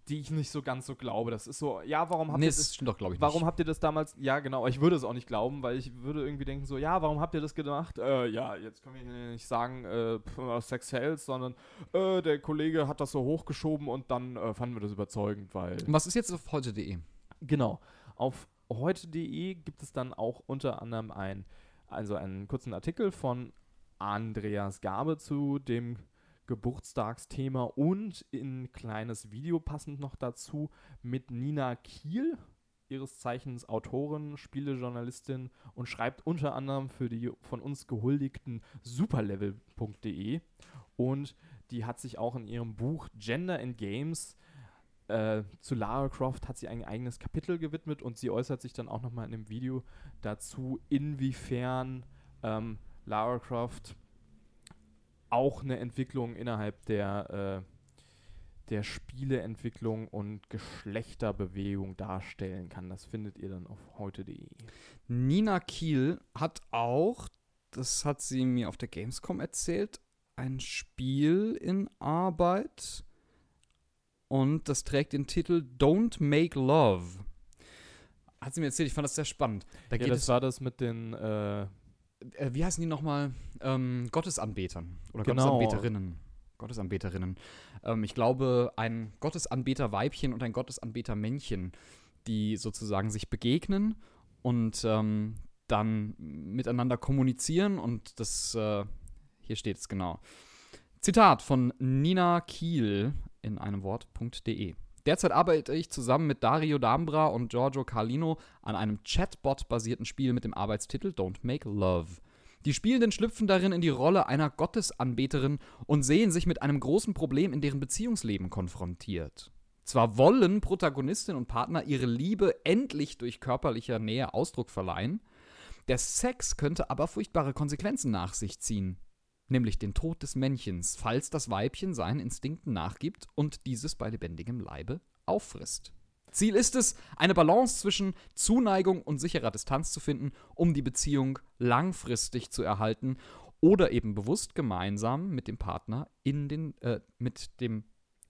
die ich nicht so ganz so glaube. Das ist so, ja, warum habt Nee, ihr das das, stimmt doch, glaube ich, warum nicht. habt ihr das damals, ja genau, ich würde es auch nicht glauben, weil ich würde irgendwie denken so, ja, warum habt ihr das gemacht? Ja, jetzt können wir hier nicht sagen, Sex sells, sondern der Kollege hat das so hochgeschoben und dann fanden wir das überzeugend, weil... Und was ist jetzt auf heute.de? Genau. Auf heute.de gibt es dann auch unter anderem einen kurzen Artikel von Andreas Gabe zu dem Geburtstagsthema und ein kleines Video passend noch dazu mit Nina Kiel, ihres Zeichens Autorin, Spielejournalistin und schreibt unter anderem für die von uns gehuldigten superlevel.de und die hat sich auch in ihrem Buch Gender in Games zu Lara Croft hat sie ein eigenes Kapitel gewidmet und sie äußert sich dann auch nochmal in dem Video dazu, inwiefern Lara Croft auch eine Entwicklung innerhalb der Spieleentwicklung und Geschlechterbewegung darstellen kann. Das findet ihr dann auf heute.de. Nina Kiel hat auch, das hat sie mir auf der Gamescom erzählt, ein Spiel in Arbeit und das trägt den Titel Don't Make Love. Hat sie mir erzählt, ich fand das sehr spannend. Da geht es, war das mit den wie heißen die nochmal? Gottesanbetern oder Genau. Gottesanbeterinnen. Ich glaube, ein Gottesanbeter-Weibchen und ein Gottesanbeter-Männchen, die sozusagen sich begegnen und dann miteinander kommunizieren und das, hier steht es genau. Zitat von Nina Kiel in einem Wort.de. Derzeit arbeite ich zusammen mit Dario D'Ambra und Giorgio Carlino an einem Chatbot-basierten Spiel mit dem Arbeitstitel Don't Make Love. Die Spielenden schlüpfen darin in die Rolle einer Gottesanbeterin und sehen sich mit einem großen Problem in deren Beziehungsleben konfrontiert. Zwar wollen Protagonistin und Partner ihre Liebe endlich durch körperlicher Nähe Ausdruck verleihen, der Sex könnte aber furchtbare Konsequenzen nach sich ziehen. Nämlich den Tod des Männchens, falls das Weibchen seinen Instinkten nachgibt und dieses bei lebendigem Leibe auffrisst. Ziel ist es, eine Balance zwischen Zuneigung und sicherer Distanz zu finden, um die Beziehung langfristig zu erhalten oder eben bewusst gemeinsam mit dem Partner mit dem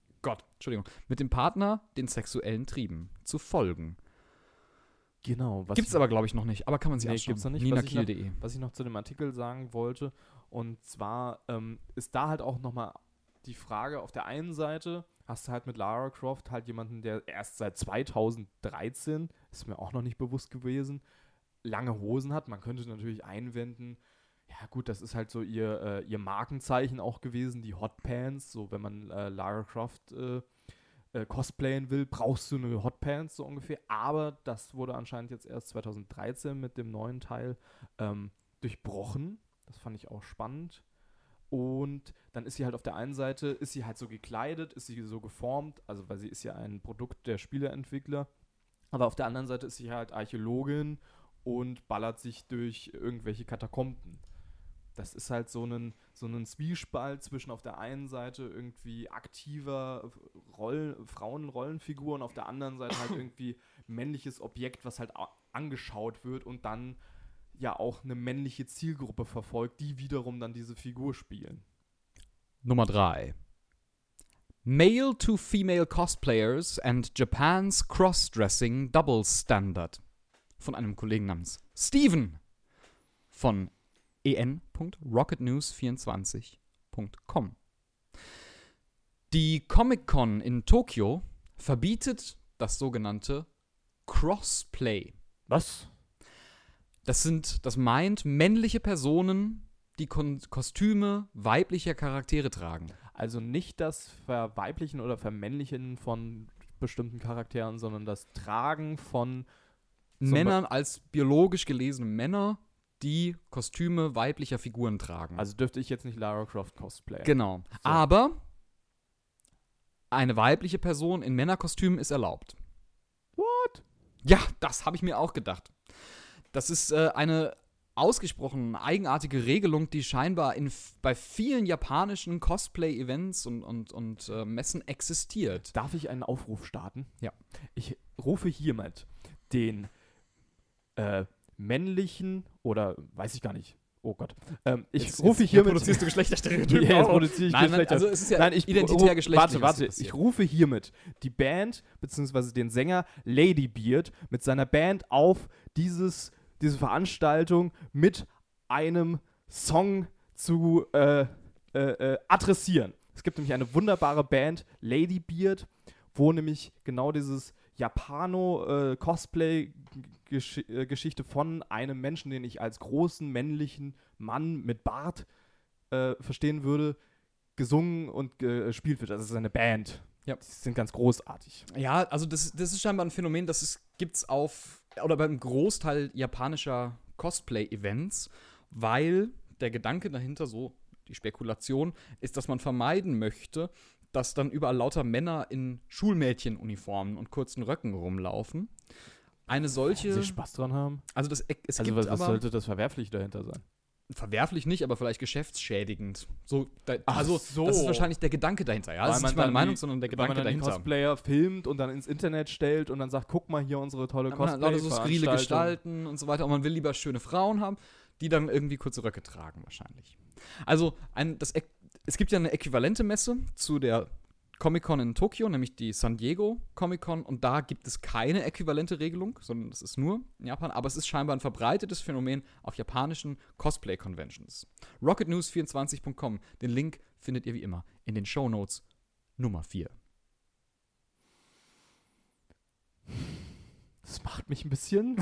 Partner den sexuellen Trieben zu folgen. Genau. Gibt's aber, glaube ich, noch nicht, aber kann man sich anschauen. Gibt's noch nicht. ninakiel.de. Was ich noch zu dem Artikel sagen wollte, und zwar ist da halt auch nochmal die Frage, auf der einen Seite hast du halt mit Lara Croft halt jemanden, der erst seit 2013, ist mir auch noch nicht bewusst gewesen, lange Hosen hat. Man könnte natürlich einwenden, ja gut, das ist halt so ihr Markenzeichen auch gewesen, die Hotpants. So, wenn man Lara Croft cosplayen will, brauchst du eine Hotpants so ungefähr. Aber das wurde anscheinend jetzt erst 2013 mit dem neuen Teil durchbrochen. Das fand ich auch spannend. Und dann ist sie halt auf der einen Seite, ist sie halt so gekleidet, ist sie so geformt, also weil sie ist ja ein Produkt der Spieleentwickler. Aber auf der anderen Seite ist sie halt Archäologin und ballert sich durch irgendwelche Katakomben. Das ist halt so ein Zwiespalt zwischen auf der einen Seite irgendwie aktiver Frauenrollenfigur und auf der anderen Seite halt irgendwie männliches Objekt, was halt angeschaut wird und dann ja auch eine männliche Zielgruppe verfolgt, die wiederum dann diese Figur spielen. Nummer 3. Male to Female Cosplayers and Japan's Cross-Dressing Double Standard. Von einem Kollegen namens Steven von en.rocketnews24.com. Die Comic-Con in Tokio verbietet das sogenannte Crossplay. Was? Das meint männliche Personen, die Kostüme weiblicher Charaktere tragen. Also nicht das Verweiblichen oder Vermännlichen von bestimmten Charakteren, sondern das Tragen von Männern als biologisch gelesene Männer, die Kostüme weiblicher Figuren tragen. Also dürfte ich jetzt nicht Lara Croft cosplayen. Genau. So. Aber eine weibliche Person in Männerkostümen ist erlaubt. What? Ja, das habe ich mir auch gedacht. Das ist eine ausgesprochen eigenartige Regelung, die scheinbar bei vielen japanischen Cosplay-Events und Messen existiert. Darf ich einen Aufruf starten? Ja. Ich rufe hiermit den männlichen oder weiß ich gar nicht, oh Gott. Ich rufe hiermit. Produzierst du Geschlechterstereotypen? Ja, jetzt produziere ich Nein, Geschlechter. also es ist ja Nein, identitär geschlechtlich. Warte. Ich rufe hiermit die Band, beziehungsweise den Sänger Ladybeard mit seiner Band auf, diese Veranstaltung mit einem Song zu adressieren. Es gibt nämlich eine wunderbare Band, Ladybeard, wo nämlich genau dieses Japano-Cosplay-Geschichte von einem Menschen, den ich als großen männlichen Mann mit Bart verstehen würde, gesungen und gespielt wird. Das ist eine Band. Ja. Die sind ganz großartig. Ja, also das ist scheinbar ein Phänomen, das gibt's oder beim Großteil japanischer Cosplay-Events, weil der Gedanke dahinter, so die Spekulation, ist, dass man vermeiden möchte, dass dann überall lauter Männer in Schulmädchenuniformen und kurzen Röcken rumlaufen. Eine solche. Sie Spaß dran haben? Also es Also gibt was aber sollte das verwerflich dahinter sein? verwerflich nicht, aber vielleicht geschäftsschädigend. Ach Also so. das ist wahrscheinlich der Gedanke dahinter. Ja, das ist nicht meine Meinung, sondern der Gedanke weil man dann dahinter. den Cosplayer filmt und dann ins Internet stellt und dann sagt, guck mal hier unsere tolle Man hat lauter so skurrile Cosplay-Veranstaltung. Gestalten und so weiter. Und man will lieber schöne Frauen haben, die dann irgendwie kurze Röcke tragen wahrscheinlich. Also es gibt ja eine äquivalente Messe zu der Comic-Con in Tokio, nämlich die San Diego Comic-Con. Und da gibt es keine äquivalente Regelung, sondern es ist nur in Japan. Aber es ist scheinbar ein verbreitetes Phänomen auf japanischen Cosplay-Conventions. RocketNews24.com. Den Link findet ihr wie immer in den Shownotes Nummer 4. Das macht mich ein bisschen.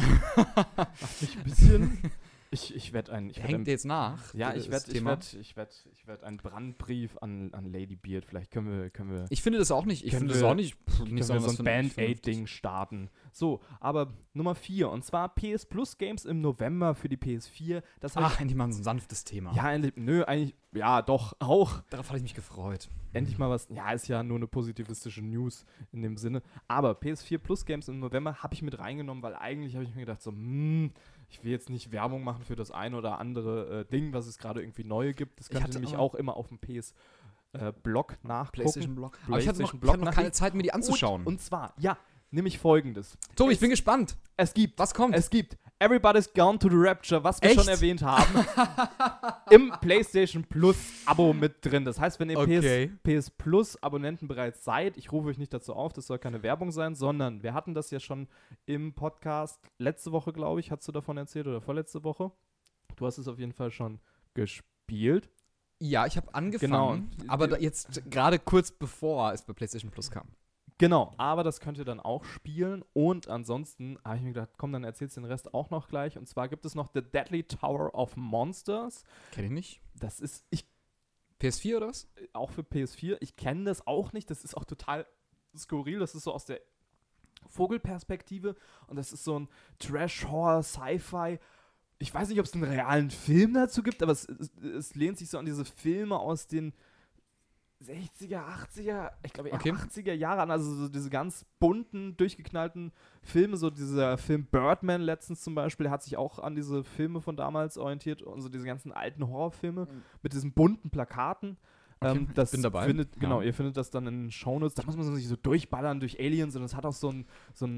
Ich werde Hängt jetzt nach. Ja, ich das werde Thema. einen Brandbrief an Ladybeard. Vielleicht können wir Ich finde das auch nicht. Ich Können finde das wir- auch nicht. Nicht so ein vernünftig. Band-Aid-Ding starten. So, aber Nummer 4. Und zwar PS Plus Games im November für die PS4. Das heißt, Ach, endlich mal so ein sanftes Thema. ja, eigentlich, ja, doch, auch. Darauf hatte ich mich gefreut. Endlich mal was. Ja, ist ja nur eine positivistische News in dem Sinne. Aber PS4 Plus Games im November habe ich mit reingenommen, weil eigentlich habe ich mir gedacht, so, ich will jetzt nicht Werbung machen für das eine oder andere Ding, was es gerade irgendwie neu gibt. Das könnt ihr nämlich auch immer auf dem PS-Blog nachgucken. PlayStation-Blog. Aber ich hatte noch PlayStation-Blog keine Zeit, mir die anzuschauen. Und zwar, ja, nämlich folgendes. Tobi, ich bin gespannt. Es gibt Was kommt? Everybody's Gone to the Rapture, was wir Echt? schon erwähnt haben, im PlayStation Plus Abo mit drin. Das heißt, wenn ihr Okay. PS Plus Abonnenten bereits seid, ich rufe euch nicht dazu auf, das soll keine Werbung sein, sondern wir hatten das ja schon im Podcast letzte Woche, glaube ich, hast du davon erzählt oder vorletzte Woche. Du hast es auf jeden Fall schon gespielt. Ja, ich habe angefangen, Genau. aber jetzt gerade kurz bevor es bei PlayStation Plus kam. Genau, aber das könnt ihr dann auch spielen und ansonsten habe ich mir gedacht, komm, dann erzählst du den Rest auch noch gleich und zwar gibt es noch The Deadly Tower of Monsters. Kenn ich nicht. Das ist, PS4 oder was? auch für PS4, ich kenne das auch nicht, das ist auch total skurril, das ist so aus der Vogelperspektive und das ist so ein Trash-Horror, Sci-Fi. Ich weiß nicht, ob es einen realen Film dazu gibt, aber es lehnt sich so an diese Filme aus den 60er, 80er, ich glaube eher Okay. 80er Jahre an, also so diese ganz bunten, durchgeknallten Filme, so dieser Film Birdman letztens zum Beispiel, der hat sich auch an diese Filme von damals orientiert und so diese ganzen alten Horrorfilme mit diesen bunten Plakaten. Okay, Das bin dabei. Genau, Ja. ihr findet das dann in den Shownotes. Da muss man sich so durchballern durch Aliens und es hat auch so einen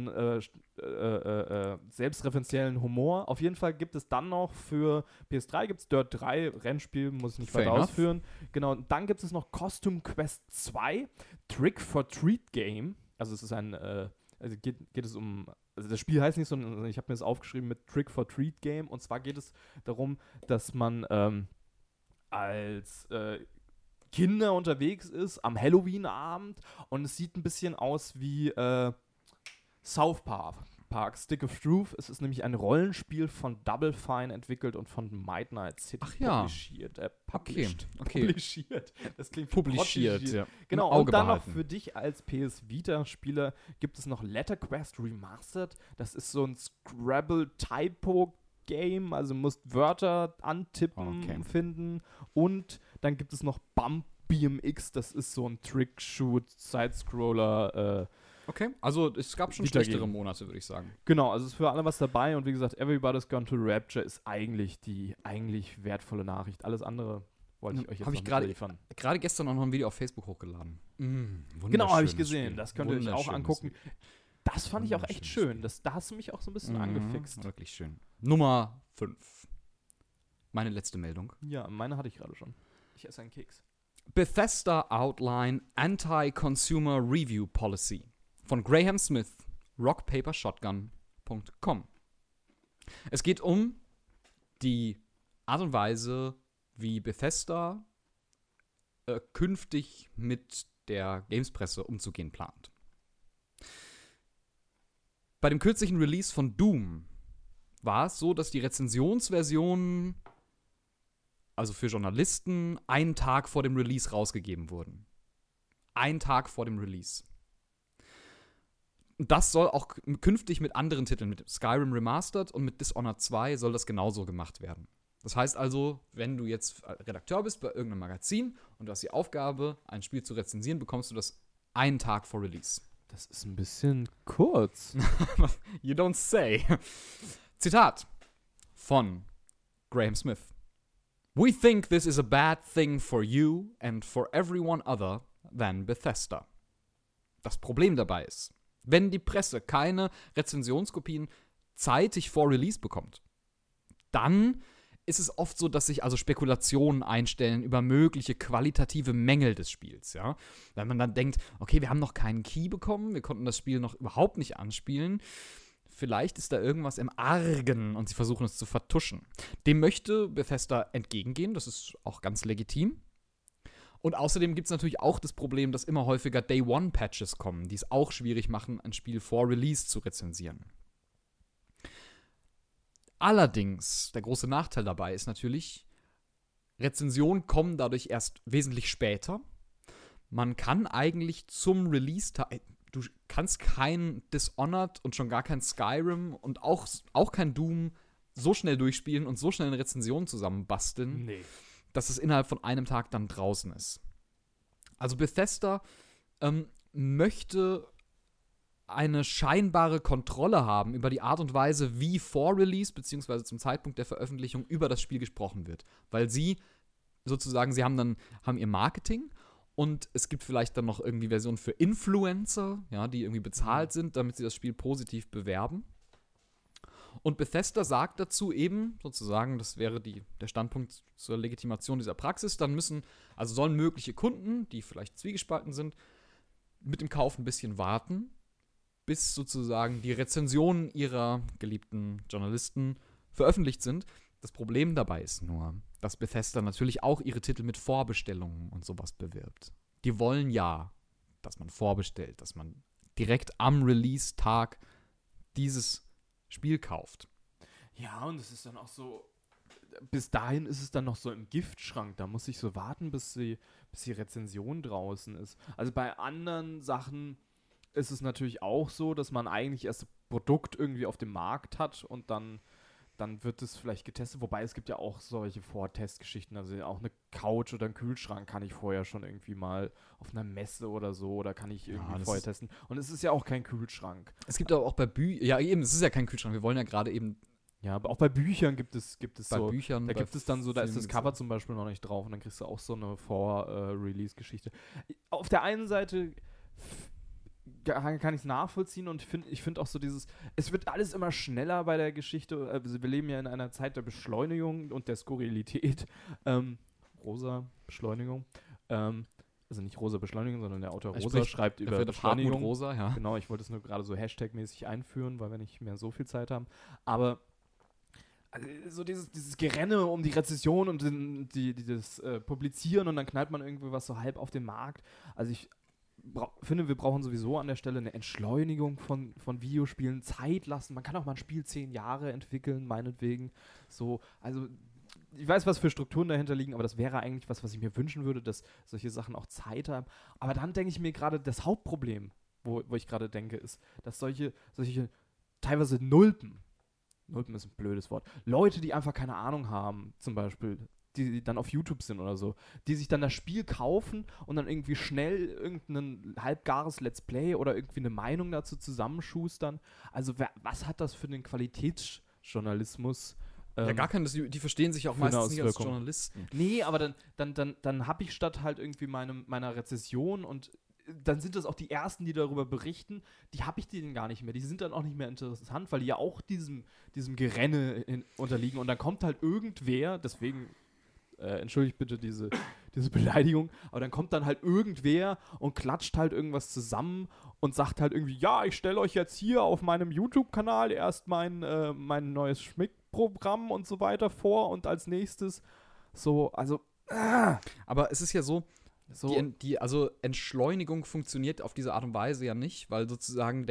selbstreferenziellen Humor. Auf jeden Fall gibt es dann noch für PS3 gibt es Dirt 3, Rennspiel, muss ich nicht Fair weiter enough. ausführen. Genau, und dann gibt es noch Costume Quest 2, Trick for Treat Game. Also es ist also geht es um, also das Spiel heißt nicht so, ich habe mir das aufgeschrieben mit Trick for Treat Game und zwar geht es darum, dass man als Kinder unterwegs ist am Halloween-Abend und es sieht ein bisschen aus wie South Park, Stick of Truth. Es ist nämlich ein Rollenspiel von Double Fine entwickelt und von Might Night City Ach ja. published. Okay. Publishiert. Das klingt wie Publishiert, protigiert. ja. Genau, Im Auge und dann behalten. noch für dich als PS Vita-Spieler gibt es noch Letterquest Remastered. Das ist so ein Scrabble-Typo-Game, also du musst Wörter antippen, Okay. finden. Und dann gibt es noch Bump BMX, das ist so ein Trick-Shoot, Sidescroller. Okay, also es gab schon Vita schlechtere Game. Monate, würde ich sagen. Genau, also ist für alle was dabei. Und wie gesagt, Everybody's Gone to Rapture ist eigentlich die wertvolle Nachricht. Alles andere wollte ich euch jetzt Hab ich noch gerade- nicht liefern. Gerade gestern auch noch ein Video auf Facebook hochgeladen. Genau, habe ich Wunderschönes gesehen. Spiel. Das könnt ihr euch auch Wunderschönes angucken. Spiel. Das fand ich auch echt Wunderschönes schön. Da hast du mich auch so ein bisschen Mhm, angefixt. Wirklich schön. Nummer 5. Meine letzte Meldung. Ja, meine hatte ich gerade schon. Ich esse einen Keks. Bethesda outline Anti-Consumer Review Policy von Graham Smith, rockpapershotgun.com. Es geht um die Art und Weise, wie Bethesda künftig mit der Gamespresse umzugehen plant. Bei dem kürzlichen Release von Doom war es so, dass die Rezensionsversionen, also für Journalisten, einen Tag vor dem Release rausgegeben wurden. Einen Tag vor dem Release. Und das soll auch künftig mit anderen Titeln, mit Skyrim Remastered und mit Dishonored 2 soll das genauso gemacht werden. Das heißt also, wenn du jetzt Redakteur bist bei irgendeinem Magazin und du hast die Aufgabe, ein Spiel zu rezensieren, bekommst du das einen Tag vor Release. Das ist ein bisschen kurz. You don't say. Zitat von Graham Smith. We think this is a bad thing for you and for everyone other than Bethesda. Das Problem dabei ist, wenn die Presse keine Rezensionskopien zeitig vor Release bekommt, dann ist es oft so, dass sich also Spekulationen einstellen über mögliche qualitative Mängel des Spiels, ja. Wenn man dann denkt, okay, wir haben noch keinen Key bekommen, wir konnten das Spiel noch überhaupt nicht anspielen, vielleicht ist da irgendwas im Argen und sie versuchen es zu vertuschen. Dem möchte Bethesda entgegengehen, das ist auch ganz legitim. Und außerdem gibt es natürlich auch das Problem, dass immer häufiger Day-One-Patches kommen, die es auch schwierig machen, ein Spiel vor Release zu rezensieren. Allerdings, der große Nachteil dabei ist natürlich, Rezensionen kommen dadurch erst wesentlich später. Man kann eigentlich zum Release-Tag, du kannst kein Dishonored und schon gar kein Skyrim und auch kein Doom so schnell durchspielen und so schnell eine Rezension zusammenbasteln, dass es innerhalb von einem Tag dann draußen ist. Also Bethesda möchte eine scheinbare Kontrolle haben über die Art und Weise, wie vor Release bzw. zum Zeitpunkt der Veröffentlichung über das Spiel gesprochen wird. Weil sie sozusagen, sie haben ihr Marketing und es gibt vielleicht dann noch irgendwie Versionen für Influencer, ja, die irgendwie bezahlt sind, damit sie das Spiel positiv bewerben. Und Bethesda sagt dazu eben, sozusagen, das wäre der Standpunkt zur Legitimation dieser Praxis, dann sollen mögliche Kunden, die vielleicht zwiegespalten sind, mit dem Kauf ein bisschen warten, bis sozusagen die Rezensionen ihrer geliebten Journalisten veröffentlicht sind. Das Problem dabei ist nur, dass Bethesda natürlich auch ihre Titel mit Vorbestellungen und sowas bewirbt. Die wollen ja, dass man vorbestellt, dass man direkt am Release-Tag dieses Spiel kauft. Ja, und es ist dann auch so, bis dahin ist es dann noch so im Giftschrank. Da muss ich so warten, bis die Rezension draußen ist. Also bei anderen Sachen ist es natürlich auch so, dass man eigentlich erst das Produkt irgendwie auf dem Markt hat und dann wird es vielleicht getestet. Wobei es gibt ja auch solche Vortestgeschichten. Also auch eine Couch oder einen Kühlschrank kann ich vorher schon irgendwie mal auf einer Messe oder so oder kann ich irgendwie vorher testen. Und es ist ja auch kein Kühlschrank. Es gibt aber auch bei Büchern, ja eben, es ist ja kein Kühlschrank. Wir wollen ja gerade eben. Ja, aber auch bei Büchern gibt es bei so. Büchern, da gibt es dann so, da ist das Filmen Cover zum Beispiel noch nicht drauf und dann kriegst du auch so eine Vor-Release-Geschichte. Auf der einen Seite kann ich es nachvollziehen und ich finde auch so es wird alles immer schneller bei der Geschichte. Also wir leben ja in einer Zeit der Beschleunigung und der Skurrilität. Rosa Beschleunigung. Also nicht Rosa Beschleunigung, sondern der Autor Rosa schreibt über Beschleunigung. Rosa, ja. Genau, ich wollte es nur gerade so Hashtag-mäßig einführen, weil wir nicht mehr so viel Zeit haben. Aber also so dieses Gerenne um die Rezession und das Publizieren und dann knallt man irgendwie was so halb auf den Markt. Also ich finde, wir brauchen sowieso an der Stelle eine Entschleunigung von Videospielen, Zeit lassen. Man kann auch mal ein Spiel 10 Jahre entwickeln, meinetwegen. So, also ich weiß, was für Strukturen dahinter liegen, aber das wäre eigentlich was ich mir wünschen würde, dass solche Sachen auch Zeit haben. Aber dann denke ich mir gerade, das Hauptproblem, wo ich gerade denke, ist, dass solche teilweise Nulpen ist ein blödes Wort, Leute, die einfach keine Ahnung haben, zum Beispiel, die dann auf YouTube sind oder so, die sich dann das Spiel kaufen und dann irgendwie schnell irgendein halbgares Let's Play oder irgendwie eine Meinung dazu zusammenschustern. Also was hat das für den Qualitätsjournalismus? Ja, gar kein, die verstehen sich auch meistens nicht als Journalisten. Nee, aber dann habe ich statt halt irgendwie meiner Rezession und dann sind das auch die Ersten, die darüber berichten, die habe ich denen gar nicht mehr. Die sind dann auch nicht mehr interessant, weil die ja auch diesem Gerenne unterliegen. Und dann kommt halt irgendwer, deswegen entschuldigt bitte diese Beleidigung, aber dann kommt dann halt irgendwer und klatscht halt irgendwas zusammen und sagt halt irgendwie, ja, ich stelle euch jetzt hier auf meinem YouTube-Kanal erst mein neues Schmickprogramm und so weiter vor und als nächstes so, also Aber es ist ja so, also Entschleunigung funktioniert auf diese Art und Weise ja nicht, weil sozusagen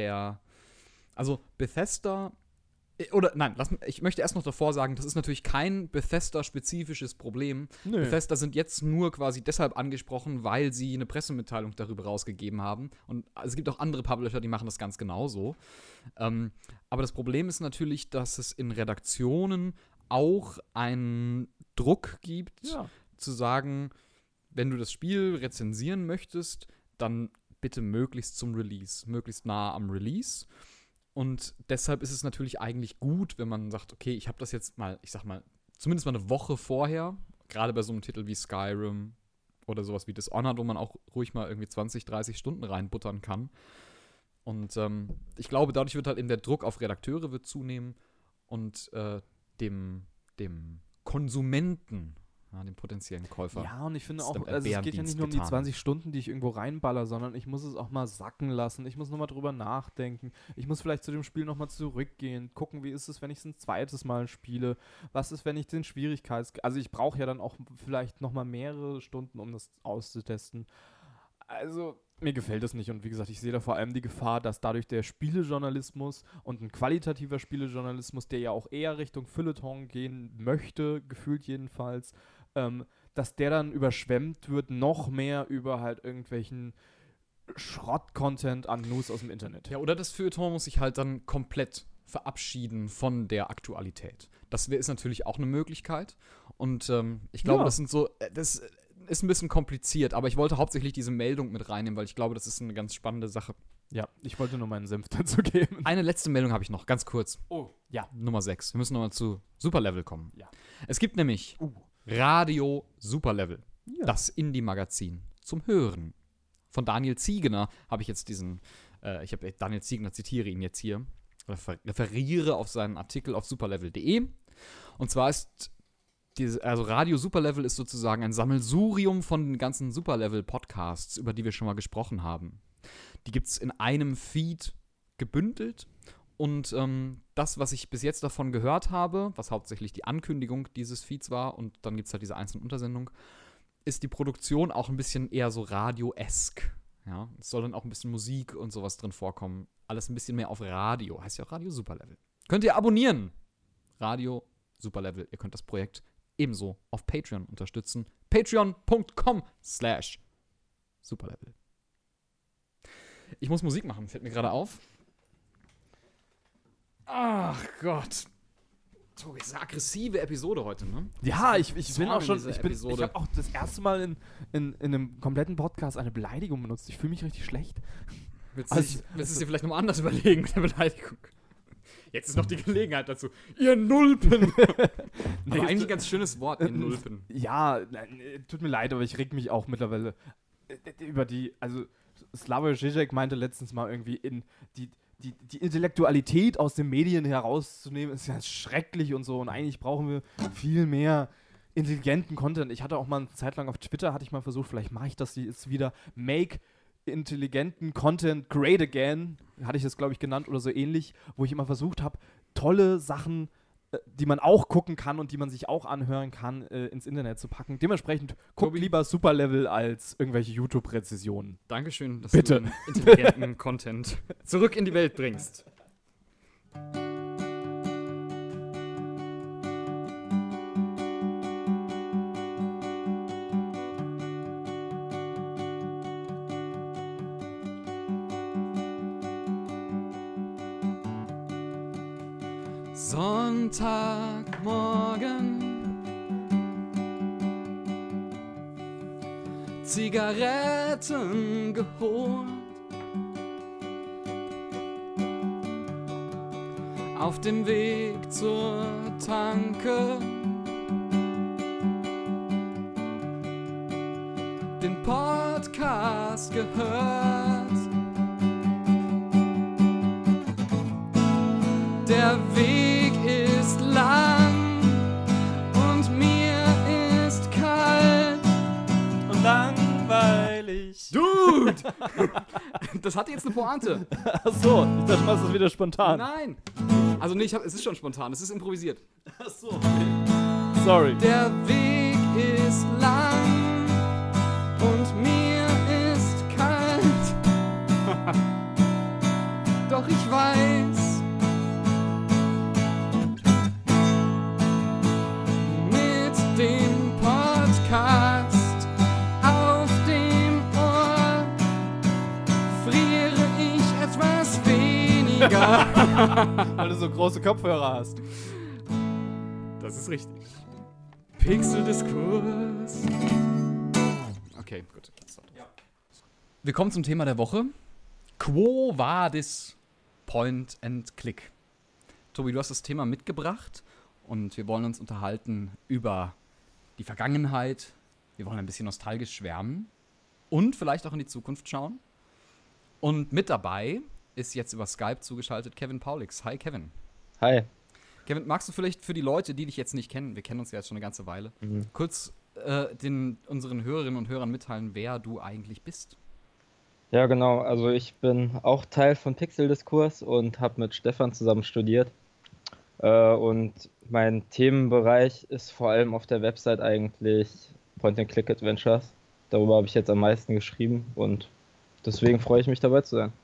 also Bethesda, oder nein, ich möchte erst noch davor sagen, das ist natürlich kein Bethesda-spezifisches Problem. Nö. Bethesda sind jetzt nur quasi deshalb angesprochen, weil sie eine Pressemitteilung darüber rausgegeben haben. Und es gibt auch andere Publisher, die machen das ganz genauso. Aber das Problem ist natürlich, dass es in Redaktionen auch einen Druck gibt, zu sagen, wenn du das Spiel rezensieren möchtest, dann bitte möglichst zum Release, möglichst nah am Release. Und deshalb ist es natürlich eigentlich gut, wenn man sagt, okay, ich habe das jetzt mal, ich sag mal, zumindest mal eine Woche vorher, gerade bei so einem Titel wie Skyrim oder sowas wie Dishonored, wo man auch ruhig mal irgendwie 20, 30 Stunden reinbuttern kann. Und ich glaube, dadurch wird halt eben der Druck auf Redakteure wird zunehmen und dem Konsumenten, dem potenziellen Käufer. Ja, und ich finde ist auch, damit also es ein geht ja nicht Bärendienst nur um die getan. 20 Stunden, die ich irgendwo reinballer, sondern ich muss es auch mal sacken lassen. Ich muss nochmal drüber nachdenken. Ich muss vielleicht zu dem Spiel nochmal zurückgehen, gucken, wie ist es, wenn ich es ein zweites Mal spiele. Was ist, wenn ich den Also ich brauche ja dann auch vielleicht nochmal mehrere Stunden, um das auszutesten. Also mir gefällt es nicht und wie gesagt, ich sehe da vor allem die Gefahr, dass dadurch der Spielejournalismus und ein qualitativer Spielejournalismus, der ja auch eher Richtung Feuilleton gehen möchte, gefühlt jedenfalls, dass der dann überschwemmt wird, noch mehr über halt irgendwelchen Schrott-Content an News aus dem Internet. Ja, oder das Feuilleton muss sich halt dann komplett verabschieden von der Aktualität. Das ist natürlich auch eine Möglichkeit. Und ich glaube, das ist ein bisschen kompliziert, aber ich wollte hauptsächlich diese Meldung mit reinnehmen, weil ich glaube, das ist eine ganz spannende Sache. Ja, ich wollte nur meinen Senf dazu geben. Eine letzte Meldung habe ich noch, ganz kurz. Oh, ja. Nummer 6. Wir müssen nochmal zu Superlevel kommen. Ja. Es gibt nämlich Radio Superlevel, das Indie-Magazin zum Hören. Von Daniel Ziegener habe ich jetzt Daniel Ziegener, zitiere ihn jetzt hier, referiere auf seinen Artikel auf superlevel.de. Und zwar ist Radio Superlevel ist sozusagen ein Sammelsurium von den ganzen Superlevel-Podcasts, über die wir schon mal gesprochen haben. Die gibt es in einem Feed gebündelt. Und das, was ich bis jetzt davon gehört habe, was hauptsächlich die Ankündigung dieses Feeds war, und dann gibt es halt diese einzelnen Untersendungen, ist die Produktion auch ein bisschen eher so radio-esk. Ja? Es soll dann auch ein bisschen Musik und sowas drin vorkommen. Alles ein bisschen mehr auf Radio. Heißt ja auch Radio Superlevel. Könnt ihr abonnieren. Radio Superlevel. Ihr könnt das Projekt ebenso auf Patreon unterstützen. Patreon.com/Superlevel. Ich muss Musik machen, fällt mir gerade auf. Ach Gott. Tobi, ist eine aggressive Episode heute, ne? Ja, ich bin auch schon, ich Episode. habe auch das erste Mal in einem kompletten Podcast eine Beleidigung benutzt. Ich fühle mich richtig schlecht. Willst du es dir vielleicht nochmal anders überlegen mit der Beleidigung? Jetzt ist noch die Gelegenheit dazu. Ihr Nulpen! Nee, aber eigentlich ein ganz schönes Wort, ihr Nulpen. Ja, tut mir leid, aber ich reg mich auch mittlerweile über also Slavoj Žižek meinte letztens mal irgendwie, die Intellektualität aus den Medien herauszunehmen, ist ja schrecklich und so und eigentlich brauchen wir viel mehr intelligenten Content. Ich hatte auch mal eine Zeit lang auf Twitter, hatte ich mal versucht, vielleicht mache ich das jetzt wieder, make intelligenten Content great again, hatte ich das, glaube ich, genannt oder so ähnlich, wo ich immer versucht habe, tolle Sachen, die man auch gucken kann und die man sich auch anhören kann, ins Internet zu packen. Dementsprechend guck lieber Superlevel als irgendwelche YouTube-Rezessionen. Dankeschön, dass Bitte. du den intelligenten Content zurück in die Welt bringst. Sonntagmorgen, Zigaretten geholt, auf dem Weg zur Tanke, den Podcast gehört. Der Weg ist lang und mir ist kalt Und langweilig. Dude! Das hatte jetzt eine Pointe. Achso, ich dachte, du machst das wieder spontan. Nein. Also nee, es ist schon spontan, es ist improvisiert. Achso, okay. Sorry. Der Weg ist lang und mir ist kalt. Doch ich weiß, mit dem Podcast auf dem Ohr friere ich etwas weniger. Weil du so große Kopfhörer hast. Das ist richtig. Pixeldiskurs. Okay, gut. Ja. Wir kommen zum Thema der Woche. Quo vadis Point and Click? Tobi, du hast das Thema mitgebracht und wir wollen uns unterhalten über die Vergangenheit. Wir wollen ein bisschen nostalgisch schwärmen und vielleicht auch in die Zukunft schauen. Und mit dabei ist jetzt über Skype zugeschaltet Kevin Paulix. Hi, Kevin. Hi. Kevin, magst du vielleicht für die Leute, die dich jetzt nicht kennen, wir kennen uns ja jetzt schon eine ganze Weile, kurz unseren Hörerinnen und Hörern mitteilen, wer du eigentlich bist? Ja, genau. Also ich bin auch Teil von Pixeldiskurs und habe mit Stefan zusammen studiert. Und mein Themenbereich ist vor allem auf der Website eigentlich Point-and-Click-Adventures. Darüber habe ich jetzt am meisten geschrieben und deswegen freue ich mich dabei zu sein.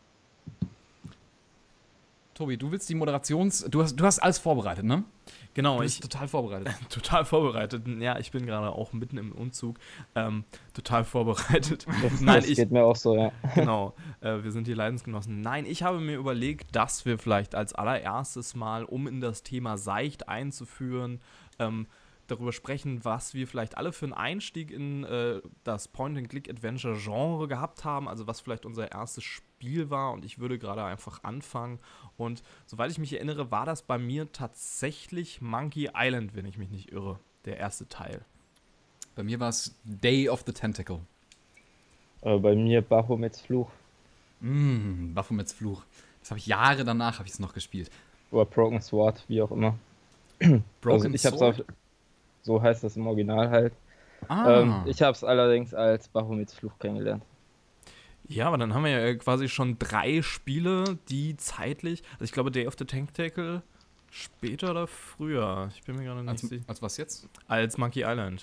Tobi, du willst die du hast alles vorbereitet, ne? Genau, Du bist total vorbereitet. total vorbereitet. Ja, ich bin gerade auch mitten im Umzug. Total vorbereitet. Das geht mir auch so, ja. Genau, wir sind die Leidensgenossen. Nein, ich habe mir überlegt, dass wir vielleicht als allererstes mal, um in das Thema seicht einzuführen, darüber sprechen, was wir vielleicht alle für einen Einstieg in das Point-and-Click-Adventure-Genre gehabt haben, also was vielleicht unser erstes Spiel war, und ich würde gerade einfach anfangen. Und soweit ich mich erinnere, war das bei mir tatsächlich Monkey Island, wenn ich mich nicht irre, der erste Teil. Bei mir war es Day of the Tentacle. Bei mir Baphomets Fluch Baphomets Fluch. Das habe ich Jahre danach habe ich es noch gespielt. oder Broken Sword, wie auch immer. Broken Ich hab's Sword? so heißt das im Original halt. Ich habe es allerdings als Baphomets Fluch kennengelernt. Ja, aber dann haben wir ja quasi schon 3 Spiele, die zeitlich, also ich glaube Day of the Tentacle später oder früher, ich bin mir gerade nicht sicher, Als was jetzt? als Monkey Island.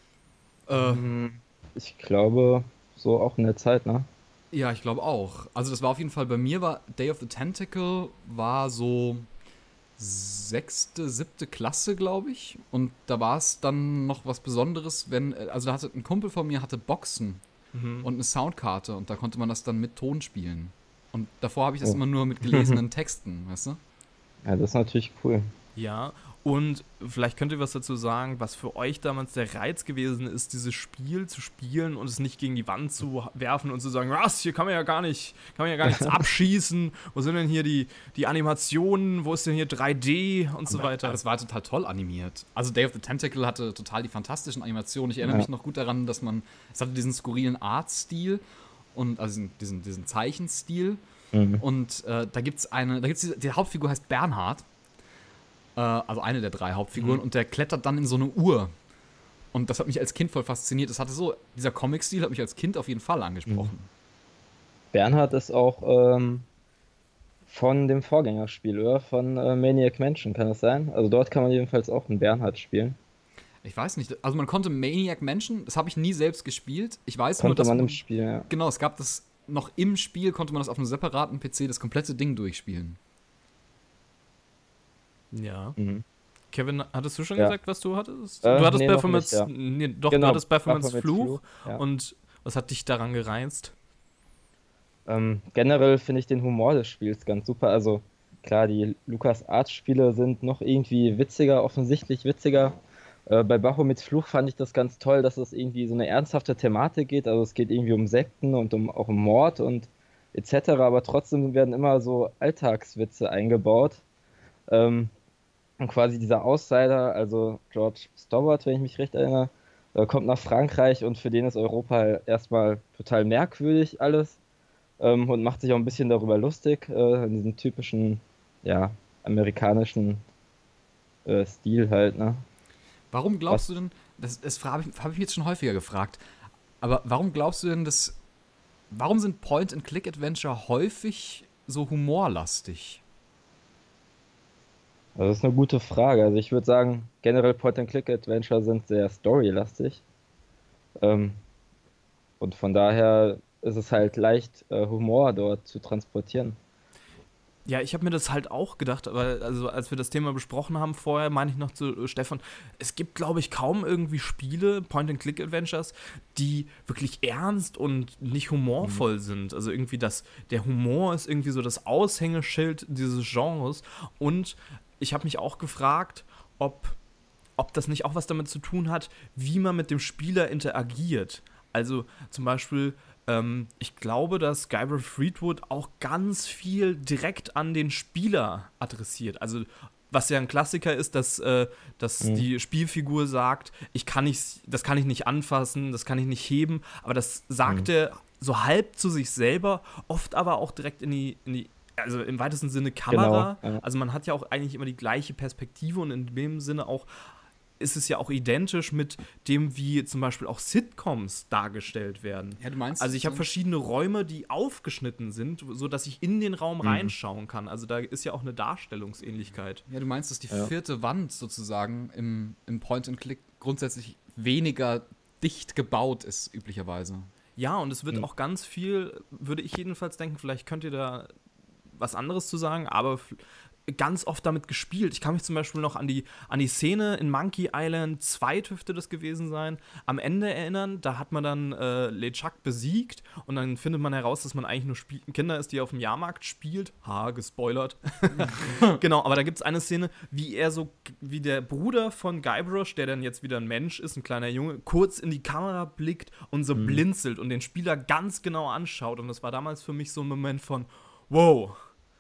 Ich glaube, so auch in der Zeit, ne? Ja, ich glaube auch. Also das war auf jeden Fall, bei mir war Day of the Tentacle war so 6., 7. Klasse, glaube ich. Und da war es dann noch was Besonderes, also da hatte ein Kumpel von mir hatte Boxen und eine Soundkarte und da konnte man das dann mit Ton spielen. Und davor habe ich das immer nur mit gelesenen Texten, weißt du? Ja, das ist natürlich cool. Ja, und vielleicht könnt ihr was dazu sagen, was für euch damals der Reiz gewesen ist, dieses Spiel zu spielen und es nicht gegen die Wand zu werfen und zu sagen, was, hier kann man ja gar nichts abschießen, wo sind denn hier die Animationen, wo ist denn hier 3D und so weiter. Das war total toll animiert. Also Day of the Tentacle hatte total die fantastischen Animationen. Ich erinnere mich noch gut daran, dass es hatte diesen skurrilen Artstil und also diesen Zeichenstil. Und da gibt's die Hauptfigur heißt Bernhard. Also eine der 3 Hauptfiguren, und der klettert dann in so eine Uhr. Und das hat mich als Kind voll fasziniert. Dieser Comic-Stil hat mich als Kind auf jeden Fall angesprochen. Bernhard ist auch von dem Vorgängerspiel, oder? Von Maniac Mansion, kann das sein? Also dort kann man jedenfalls auch einen Bernhard spielen. Ich weiß nicht, also man konnte Maniac Mansion, das habe ich nie selbst gespielt. Ich weiß nur, Konnte dass man im Spiel, ja. Genau, es gab das noch im Spiel, konnte man das auf einem separaten PC das komplette Ding durchspielen. Ja. Mhm. Kevin, hattest du schon Ja. gesagt, was du hattest? Du hattest nee, Baphomets, noch nicht, nee, doch, Genau, du hattest Baphomets Baphomets Fluch. ja. Und was hat dich daran gereizt? Generell finde ich den Humor des Spiels ganz super. Also klar, die LucasArts-Spiele sind noch irgendwie witziger, offensichtlich witziger. Bei Baphomets Fluch fand ich das ganz toll, dass es irgendwie so eine ernsthafte Thematik geht. Also es geht irgendwie um Sekten und auch um Mord und etc. Aber trotzdem werden immer so Alltagswitze eingebaut. Und quasi dieser Outsider, also George Stobart, wenn ich mich recht erinnere, kommt nach Frankreich und für den ist Europa erstmal total merkwürdig alles, und macht sich auch ein bisschen darüber lustig, in diesem typischen, ja, amerikanischen Stil halt, ne? Warum glaubst du denn, das hab ich mich jetzt schon häufiger gefragt, aber warum glaubst du denn, warum sind Point-and-Click-Adventure häufig so humorlastig? Also das ist eine gute Frage. Also ich würde sagen, generell Point-and-Click-Adventure sind sehr storylastig. Ähm, und von daher ist es halt leicht, Humor dort zu transportieren. Ja, ich habe mir das halt auch gedacht, aber also als wir das Thema besprochen haben vorher, meinte ich noch zu Stefan, es gibt, glaube ich, kaum irgendwie Spiele, Point-and-Click-Adventures, die wirklich ernst und nicht humorvoll sind. Also irgendwie der Humor ist irgendwie so das Aushängeschild dieses Genres. Und ich habe mich auch gefragt, ob das nicht auch was damit zu tun hat, wie man mit dem Spieler interagiert. Also zum Beispiel, ich glaube, dass Guybrush Threepwood auch ganz viel direkt an den Spieler adressiert. Also was ja ein Klassiker ist, dass die Spielfigur sagt, das kann ich nicht anfassen, das kann ich nicht heben, aber das sagt er so halb zu sich selber, oft aber auch direkt in die also im weitesten Sinne Kamera. Genau, ja. Also man hat ja auch eigentlich immer die gleiche Perspektive und in dem Sinne auch ist es ja auch identisch mit dem, wie zum Beispiel auch Sitcoms dargestellt werden. Ja, du meinst Also ich habe so- verschiedene Räume, die aufgeschnitten sind, sodass ich in den Raum reinschauen kann. Also da ist ja auch eine Darstellungsähnlichkeit. Ja, du meinst, dass die Ja. vierte Wand sozusagen im Point-and-Click grundsätzlich weniger dicht gebaut ist, üblicherweise. Ja, und es wird auch ganz viel, würde ich jedenfalls denken, vielleicht könnt ihr da was anderes zu sagen, aber ganz oft damit gespielt. Ich kann mich zum Beispiel noch an die Szene in Monkey Island 2 dürfte das gewesen sein, am Ende erinnern. Da hat man dann LeChuck besiegt und dann findet man heraus, dass man eigentlich nur Kinder ist, die auf dem Jahrmarkt spielt. Ha, gespoilert. Genau, aber da gibt es eine Szene, wie der Bruder von Guybrush, der dann jetzt wieder ein Mensch ist, ein kleiner Junge, kurz in die Kamera blickt und so blinzelt und den Spieler ganz genau anschaut. Und das war damals für mich so ein Moment von, wow,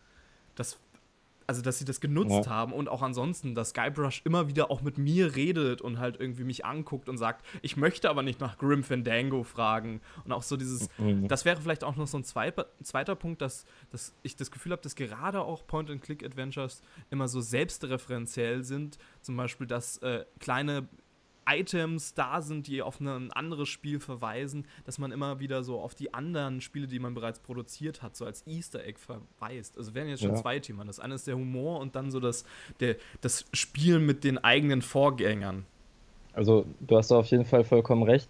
dass sie das genutzt haben und auch ansonsten, dass Guybrush immer wieder auch mit mir redet und halt irgendwie mich anguckt und sagt, ich möchte aber nicht nach Grim Fandango fragen. Und auch so dieses, das wäre vielleicht auch noch so ein zweiter Punkt, dass ich das Gefühl habe, dass gerade auch Point-and-Click-Adventures immer so selbstreferenziell sind. Zum Beispiel, dass kleine Items da sind, die auf ein anderes Spiel verweisen, dass man immer wieder so auf die anderen Spiele, die man bereits produziert hat, so als Easter Egg verweist. Also wären jetzt schon zwei Themen. Das eine ist der Humor und dann so das Spielen mit den eigenen Vorgängern. Also du hast da auf jeden Fall vollkommen recht.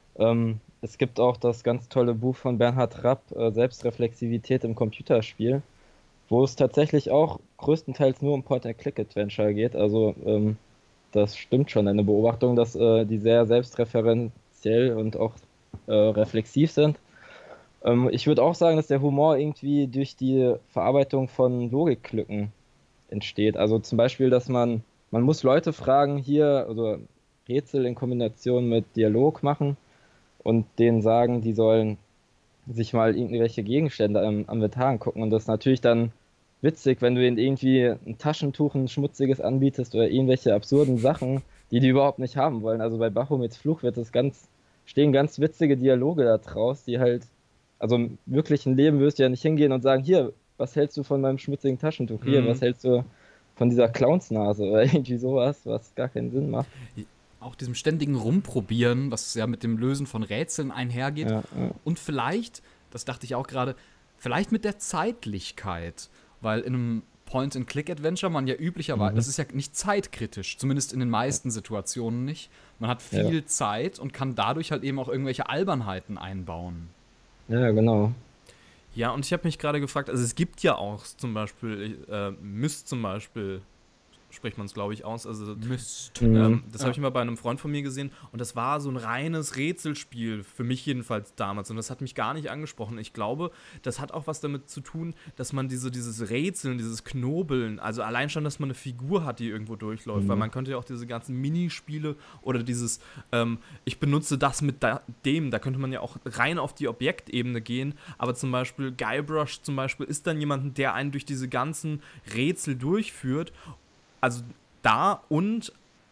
Es gibt auch das ganz tolle Buch von Bernhard Rapp, Selbstreflexivität im Computerspiel, wo es tatsächlich auch größtenteils nur um Point-and-Click-Adventure geht. Also das stimmt schon, eine Beobachtung, dass die sehr selbstreferenziell und auch reflexiv sind. Ich würde auch sagen, dass der Humor irgendwie durch die Verarbeitung von Logiklücken entsteht. Also zum Beispiel, dass man muss Leute fragen, hier, also Rätsel in Kombination mit Dialog machen und denen sagen, die sollen sich mal irgendwelche Gegenstände am Inventar angucken. Und das ist natürlich dann witzig, wenn du ihnen irgendwie ein Taschentuch, ein schmutziges anbietest oder irgendwelche absurden Sachen, die überhaupt nicht haben wollen. Also bei Baphomets Fluch stehen ganz witzige Dialoge da draus, die halt, also im wirklichen Leben wirst du ja nicht hingehen und sagen, hier, was hältst du von meinem schmutzigen Taschentuch? Hier, was hältst du von dieser Clownsnase oder irgendwie sowas, was gar keinen Sinn macht. Auch diesem ständigen Rumprobieren, was ja mit dem Lösen von Rätseln einhergeht. Ja. Und vielleicht, das dachte ich auch gerade, vielleicht mit der Zeitlichkeit. Weil in einem Point-and-Click-Adventure man ja üblicherweise, das ist ja nicht zeitkritisch, zumindest in den meisten Situationen nicht. Man hat viel Zeit und kann dadurch halt eben auch irgendwelche Albernheiten einbauen. Ja, genau. Ja, und ich habe mich gerade gefragt, also es gibt ja auch zum Beispiel, Myst zum Beispiel, spricht man es, glaube ich, aus. Also, Mist. das habe ich mal bei einem Freund von mir gesehen und das war so ein reines Rätselspiel, für mich jedenfalls damals. Und das hat mich gar nicht angesprochen. Ich glaube, das hat auch was damit zu tun, dass man dieses Rätseln, dieses Knobeln, also allein schon, dass man eine Figur hat, die irgendwo durchläuft, weil man könnte ja auch diese ganzen Minispiele oder dieses, ich benutze das mit da könnte man ja auch rein auf die Objektebene gehen, aber zum Beispiel Guybrush zum Beispiel ist dann jemand, der einen durch diese ganzen Rätsel durchführt. Also da und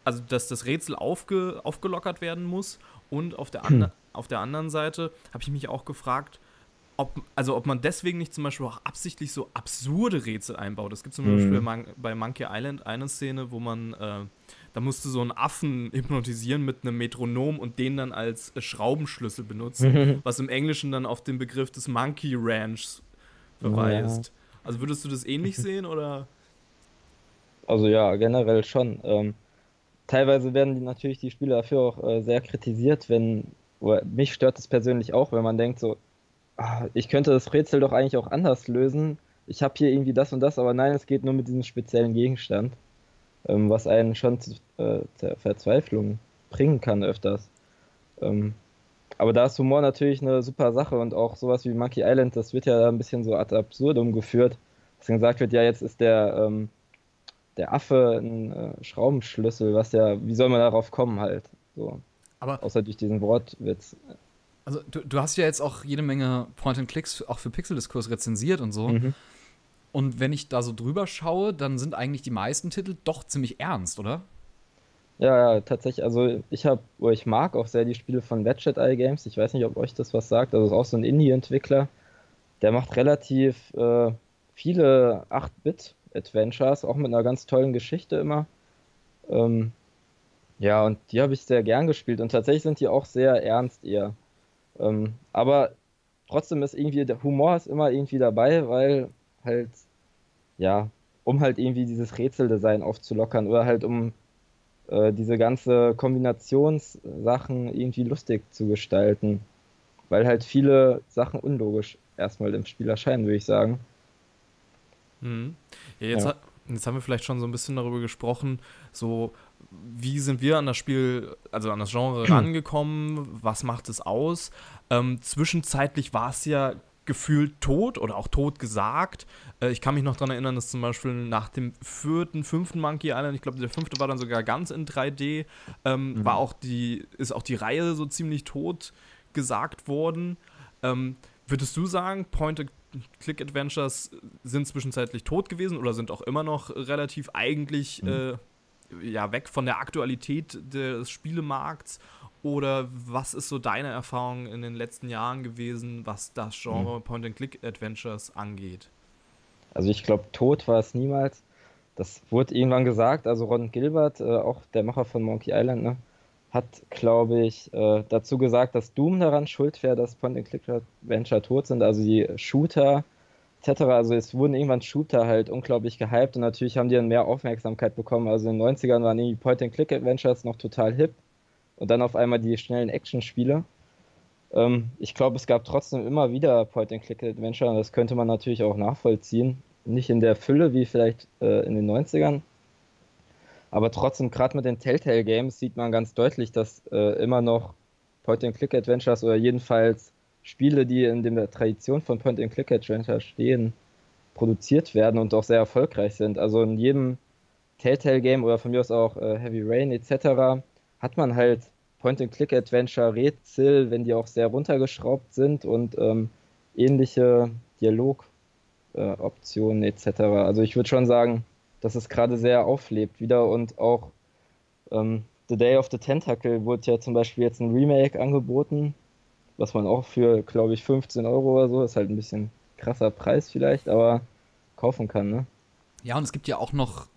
also dass das Rätsel aufgelockert werden muss. Und auf der anderen Seite habe ich mich auch gefragt, ob man deswegen nicht zum Beispiel auch absichtlich so absurde Rätsel einbaut. Es gibt zum Beispiel bei Monkey Island eine Szene, wo man, da musst du so einen Affen hypnotisieren mit einem Metronom und den dann als Schraubenschlüssel benutzen, was im Englischen dann auf den Begriff des Monkey Ranchs verweist. Ja. Also würdest du das ähnlich sehen, oder? Also ja, generell schon. Teilweise werden natürlich die Spiele dafür auch sehr kritisiert, oder mich stört es persönlich auch, wenn man denkt so, ich könnte das Rätsel doch eigentlich auch anders lösen. Ich habe hier irgendwie das und das, aber nein, es geht nur mit diesem speziellen Gegenstand, was einen schon zur Verzweiflung bringen kann öfters. Aber da ist Humor natürlich eine super Sache und auch sowas wie Monkey Island, das wird ja ein bisschen so ad absurdum geführt, dass dann gesagt wird, ja, jetzt ist der Affe ein Schraubenschlüssel, wie soll man darauf kommen halt? So. Aber außer durch diesen Wortwitz. Also du hast ja jetzt auch jede Menge Point-and-Clicks auch für Pixel-Diskurs rezensiert und so. Und wenn ich da so drüber schaue, dann sind eigentlich die meisten Titel doch ziemlich ernst, oder? Ja, tatsächlich. Also ich mag auch sehr die Spiele von Ratchet Eye Games. Ich weiß nicht, ob euch das was sagt. Also ist auch so ein Indie-Entwickler. Der macht relativ viele 8-Bit-Adventures, auch mit einer ganz tollen Geschichte immer. Ja, und die habe ich sehr gern gespielt. Und tatsächlich sind die auch sehr ernst eher. Aber trotzdem ist irgendwie, der Humor ist immer irgendwie dabei, weil halt, ja, um halt irgendwie dieses Rätseldesign aufzulockern oder halt um diese ganze Kombinationssachen irgendwie lustig zu gestalten. Weil halt viele Sachen unlogisch erstmal im Spiel erscheinen, würde ich sagen. Ja, jetzt haben wir vielleicht schon so ein bisschen darüber gesprochen, so wie sind wir an das Spiel, also an das Genre rangekommen, was macht es aus? Zwischenzeitlich war es ja gefühlt tot oder auch tot gesagt. Ich kann mich noch daran erinnern, dass zum Beispiel nach dem 5. Monkey Island, ich glaube der 5. war dann sogar ganz in 3D, ist auch die Reihe so ziemlich tot gesagt worden. Würdest du sagen, Point-and-Click-Adventures sind zwischenzeitlich tot gewesen oder sind auch immer noch relativ eigentlich weg von der Aktualität des Spielemarkts? Oder was ist so deine Erfahrung in den letzten Jahren gewesen, was das Genre Point-and-Click-Adventures angeht? Also ich glaube, tot war es niemals. Das wurde irgendwann gesagt, also Ron Gilbert, auch der Macher von Monkey Island, ne, hat, glaube ich, dazu gesagt, dass Doom daran schuld wäre, dass Point-and-Click-Adventure tot sind, also die Shooter etc. Also es wurden irgendwann Shooter halt unglaublich gehypt und natürlich haben die dann mehr Aufmerksamkeit bekommen. Also in den 90ern waren die Point-and-Click-Adventures noch total hip und dann auf einmal die schnellen Action-Spiele. Ich glaube, es gab trotzdem immer wieder Point-and-Click-Adventure und das könnte man natürlich auch nachvollziehen. Nicht in der Fülle wie vielleicht in den 90ern. Aber trotzdem, gerade mit den Telltale-Games sieht man ganz deutlich, dass immer noch Point-and-Click-Adventures oder jedenfalls Spiele, die in der Tradition von Point-and-Click-Adventure stehen, produziert werden und auch sehr erfolgreich sind. Also in jedem Telltale-Game oder von mir aus auch Heavy Rain etc. hat man halt Point-and-Click-Adventure-Rätsel, wenn die auch sehr runtergeschraubt sind und ähnliche Dialogoptionen etc. Also ich würde schon sagen, dass es gerade sehr auflebt wieder und auch The Day of the Tentacle wurde ja zum Beispiel jetzt ein Remake angeboten, was man auch für, glaube ich, 15 Euro oder so, ist halt ein bisschen krasser Preis vielleicht, aber kaufen kann, ne? Ja, und es gibt ja auch noch,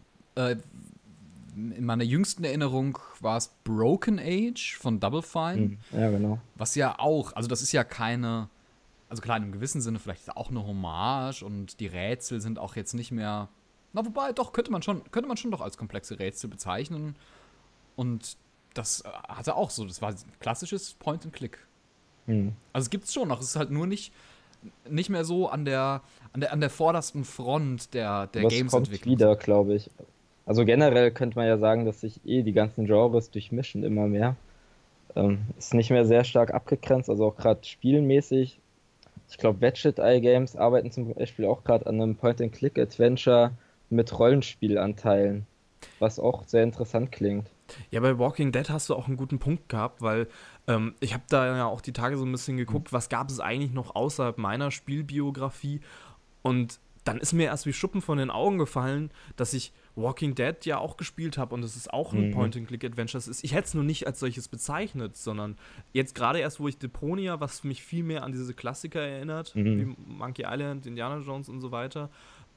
in meiner jüngsten Erinnerung war es Broken Age von Double Fine. Ja, genau. Was ja auch, also das ist ja keine, also klar, in einem gewissen Sinne vielleicht auch eine Hommage und die Rätsel sind auch jetzt nicht mehr, na wobei, doch, könnte man schon doch als komplexe Rätsel bezeichnen. Und das hatte auch so, das war ein klassisches Point-and-Click. Also es gibt's schon noch, es ist halt nur nicht mehr so an der vordersten Front der Games-Entwicklung. Das kommt wieder, glaube ich. Also generell könnte man ja sagen, dass sich die ganzen Genres durchmischen immer mehr. Ist nicht mehr sehr stark abgegrenzt, also auch gerade spielmäßig. Ich glaube, Ratchet Eye Games arbeiten zum Beispiel auch gerade an einem Point-and-Click-Adventure mit Rollenspielanteilen, was auch sehr interessant klingt. Ja, bei Walking Dead hast du auch einen guten Punkt gehabt, weil ich habe da ja auch die Tage so ein bisschen geguckt, was gab es eigentlich noch außerhalb meiner Spielbiografie, und dann ist mir erst wie Schuppen von den Augen gefallen, dass ich Walking Dead ja auch gespielt habe und es ist auch ein Point-and-Click-Adventure. Ich hätte es nur nicht als solches bezeichnet, sondern jetzt gerade erst, wo ich Deponia, was mich viel mehr an diese Klassiker erinnert, wie Monkey Island, Indiana Jones und so weiter,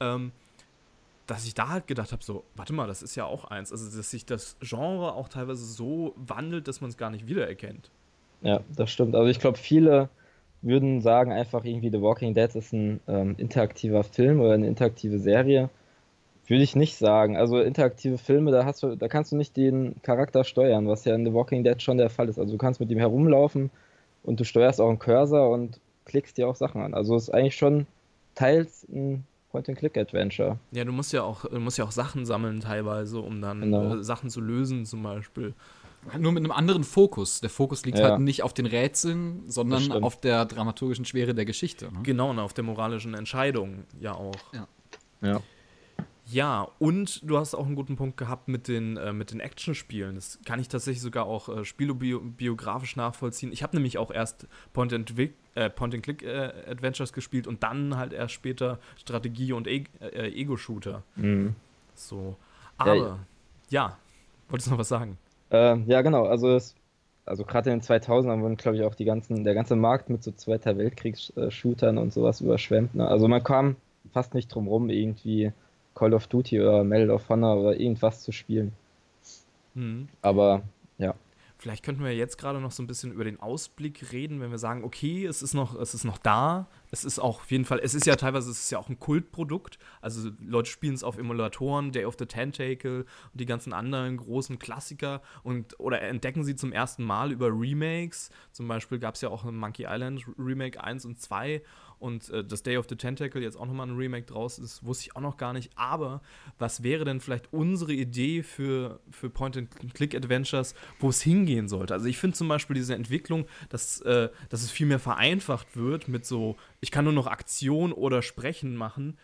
dass ich da halt gedacht habe, so, warte mal, das ist ja auch eins. Also, dass sich das Genre auch teilweise so wandelt, dass man es gar nicht wiedererkennt. Ja, das stimmt. Also ich glaube, viele würden sagen einfach irgendwie The Walking Dead ist ein interaktiver Film oder eine interaktive Serie. Würde ich nicht sagen. Also interaktive Filme, da kannst du nicht den Charakter steuern, was ja in The Walking Dead schon der Fall ist. Also du kannst mit ihm herumlaufen und du steuerst auch einen Cursor und klickst dir auch Sachen an. Also es ist eigentlich schon teils ein Point-and-Click-Adventure. Ja, du musst ja auch Sachen sammeln teilweise, um dann Genau. Sachen zu lösen zum Beispiel. Nur mit einem anderen Fokus. Der Fokus liegt Ja. halt nicht auf den Rätseln, sondern stimmt. auf der dramaturgischen Schwere der Geschichte. Ne? Genau, und auf der moralischen Entscheidung ja auch. Ja. Ja, und du hast auch einen guten Punkt gehabt mit den Actionspielen. Das kann ich tatsächlich sogar auch spielobiografisch nachvollziehen. Ich habe nämlich auch erst Point-and-Click-Adventures gespielt und dann halt erst später Strategie- und Ego-Shooter. Mhm. So. Aber, ja, wolltest du noch was sagen? Ja, genau. Also gerade in den 2000ern wurden, glaube ich, auch der ganze Markt mit so Zweiter Weltkriegs-Shootern und sowas überschwemmt. Ne? Also man kam fast nicht drum rum, irgendwie Call of Duty oder Medal of Honor oder irgendwas zu spielen. Aber ja. Vielleicht könnten wir jetzt gerade noch so ein bisschen über den Ausblick reden, wenn wir sagen, okay, es ist noch da. Es ist auch auf jeden Fall, es ist ja auch ein Kultprodukt. Also Leute spielen es auf Emulatoren, Day of the Tentacle und die ganzen anderen großen Klassiker oder entdecken sie zum ersten Mal über Remakes. Zum Beispiel gab es ja auch ein Monkey Island Remake 1 und 2 und das Day of the Tentacle jetzt auch nochmal ein Remake draus ist, wusste ich auch noch gar nicht. Aber was wäre denn vielleicht unsere Idee für Point-and-Click-Adventures, wo es hingehen sollte? Also ich finde zum Beispiel diese Entwicklung, dass es viel mehr vereinfacht wird mit so, ich kann nur noch Aktion oder Sprechen machen.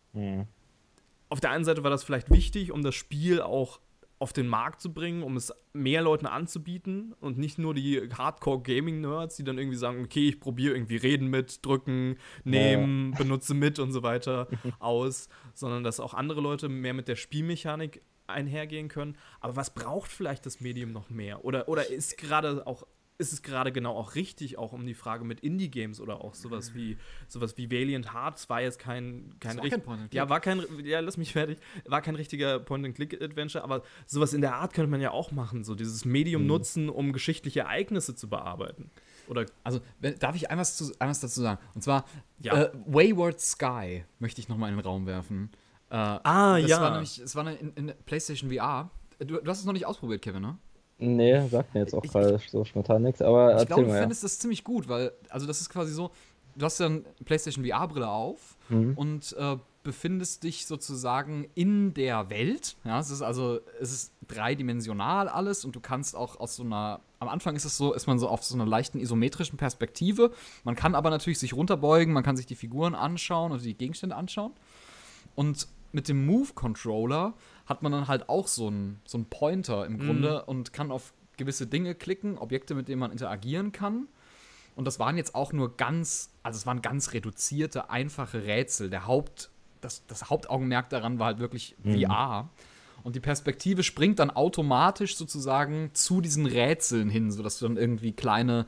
Auf der einen Seite war das vielleicht wichtig, um das Spiel auch auf den Markt zu bringen, um es mehr Leuten anzubieten und nicht nur die Hardcore-Gaming-Nerds, die dann irgendwie sagen, okay, ich probiere irgendwie reden mit, drücken, nehmen, benutze mit und so weiter aus, sondern dass auch andere Leute mehr mit der Spielmechanik einhergehen können. Aber was braucht vielleicht das Medium noch mehr? Oder ist es gerade genau auch richtig, auch um die Frage mit Indie-Games oder auch sowas wie Valiant Hearts war jetzt kein Point-and-Click. lass mich fertig, war kein richtiger Point-and-Click-Adventure, aber sowas in der Art könnte man ja auch machen, so dieses Medium nutzen, um geschichtliche Ereignisse zu bearbeiten. Oder Also, darf ich einmal dazu sagen? Und zwar, Ja. Wayward Sky möchte ich nochmal in den Raum werfen. Das war in PlayStation VR. Du hast es noch nicht ausprobiert, Kevin, ne? Nee, sagt mir jetzt auch gerade so spontan nichts, aber Ich erzähl glaube, du mal. findest das ziemlich gut, weil, also das ist quasi so, du hast dann PlayStation VR-Brille auf und befindest dich sozusagen in der Welt. Ja, es ist dreidimensional alles und du kannst auch am Anfang ist man so auf so einer leichten isometrischen Perspektive. Man kann aber natürlich sich runterbeugen, man kann sich die Figuren anschauen oder die Gegenstände anschauen. Und mit dem Move-Controller hat man dann halt auch so einen Pointer im Grunde und kann auf gewisse Dinge klicken, Objekte, mit denen man interagieren kann. Und das waren jetzt auch nur es waren ganz reduzierte, einfache Rätsel. Das Hauptaugenmerk daran war halt wirklich VR. Und die Perspektive springt dann automatisch sozusagen zu diesen Rätseln hin, sodass du dann irgendwie kleine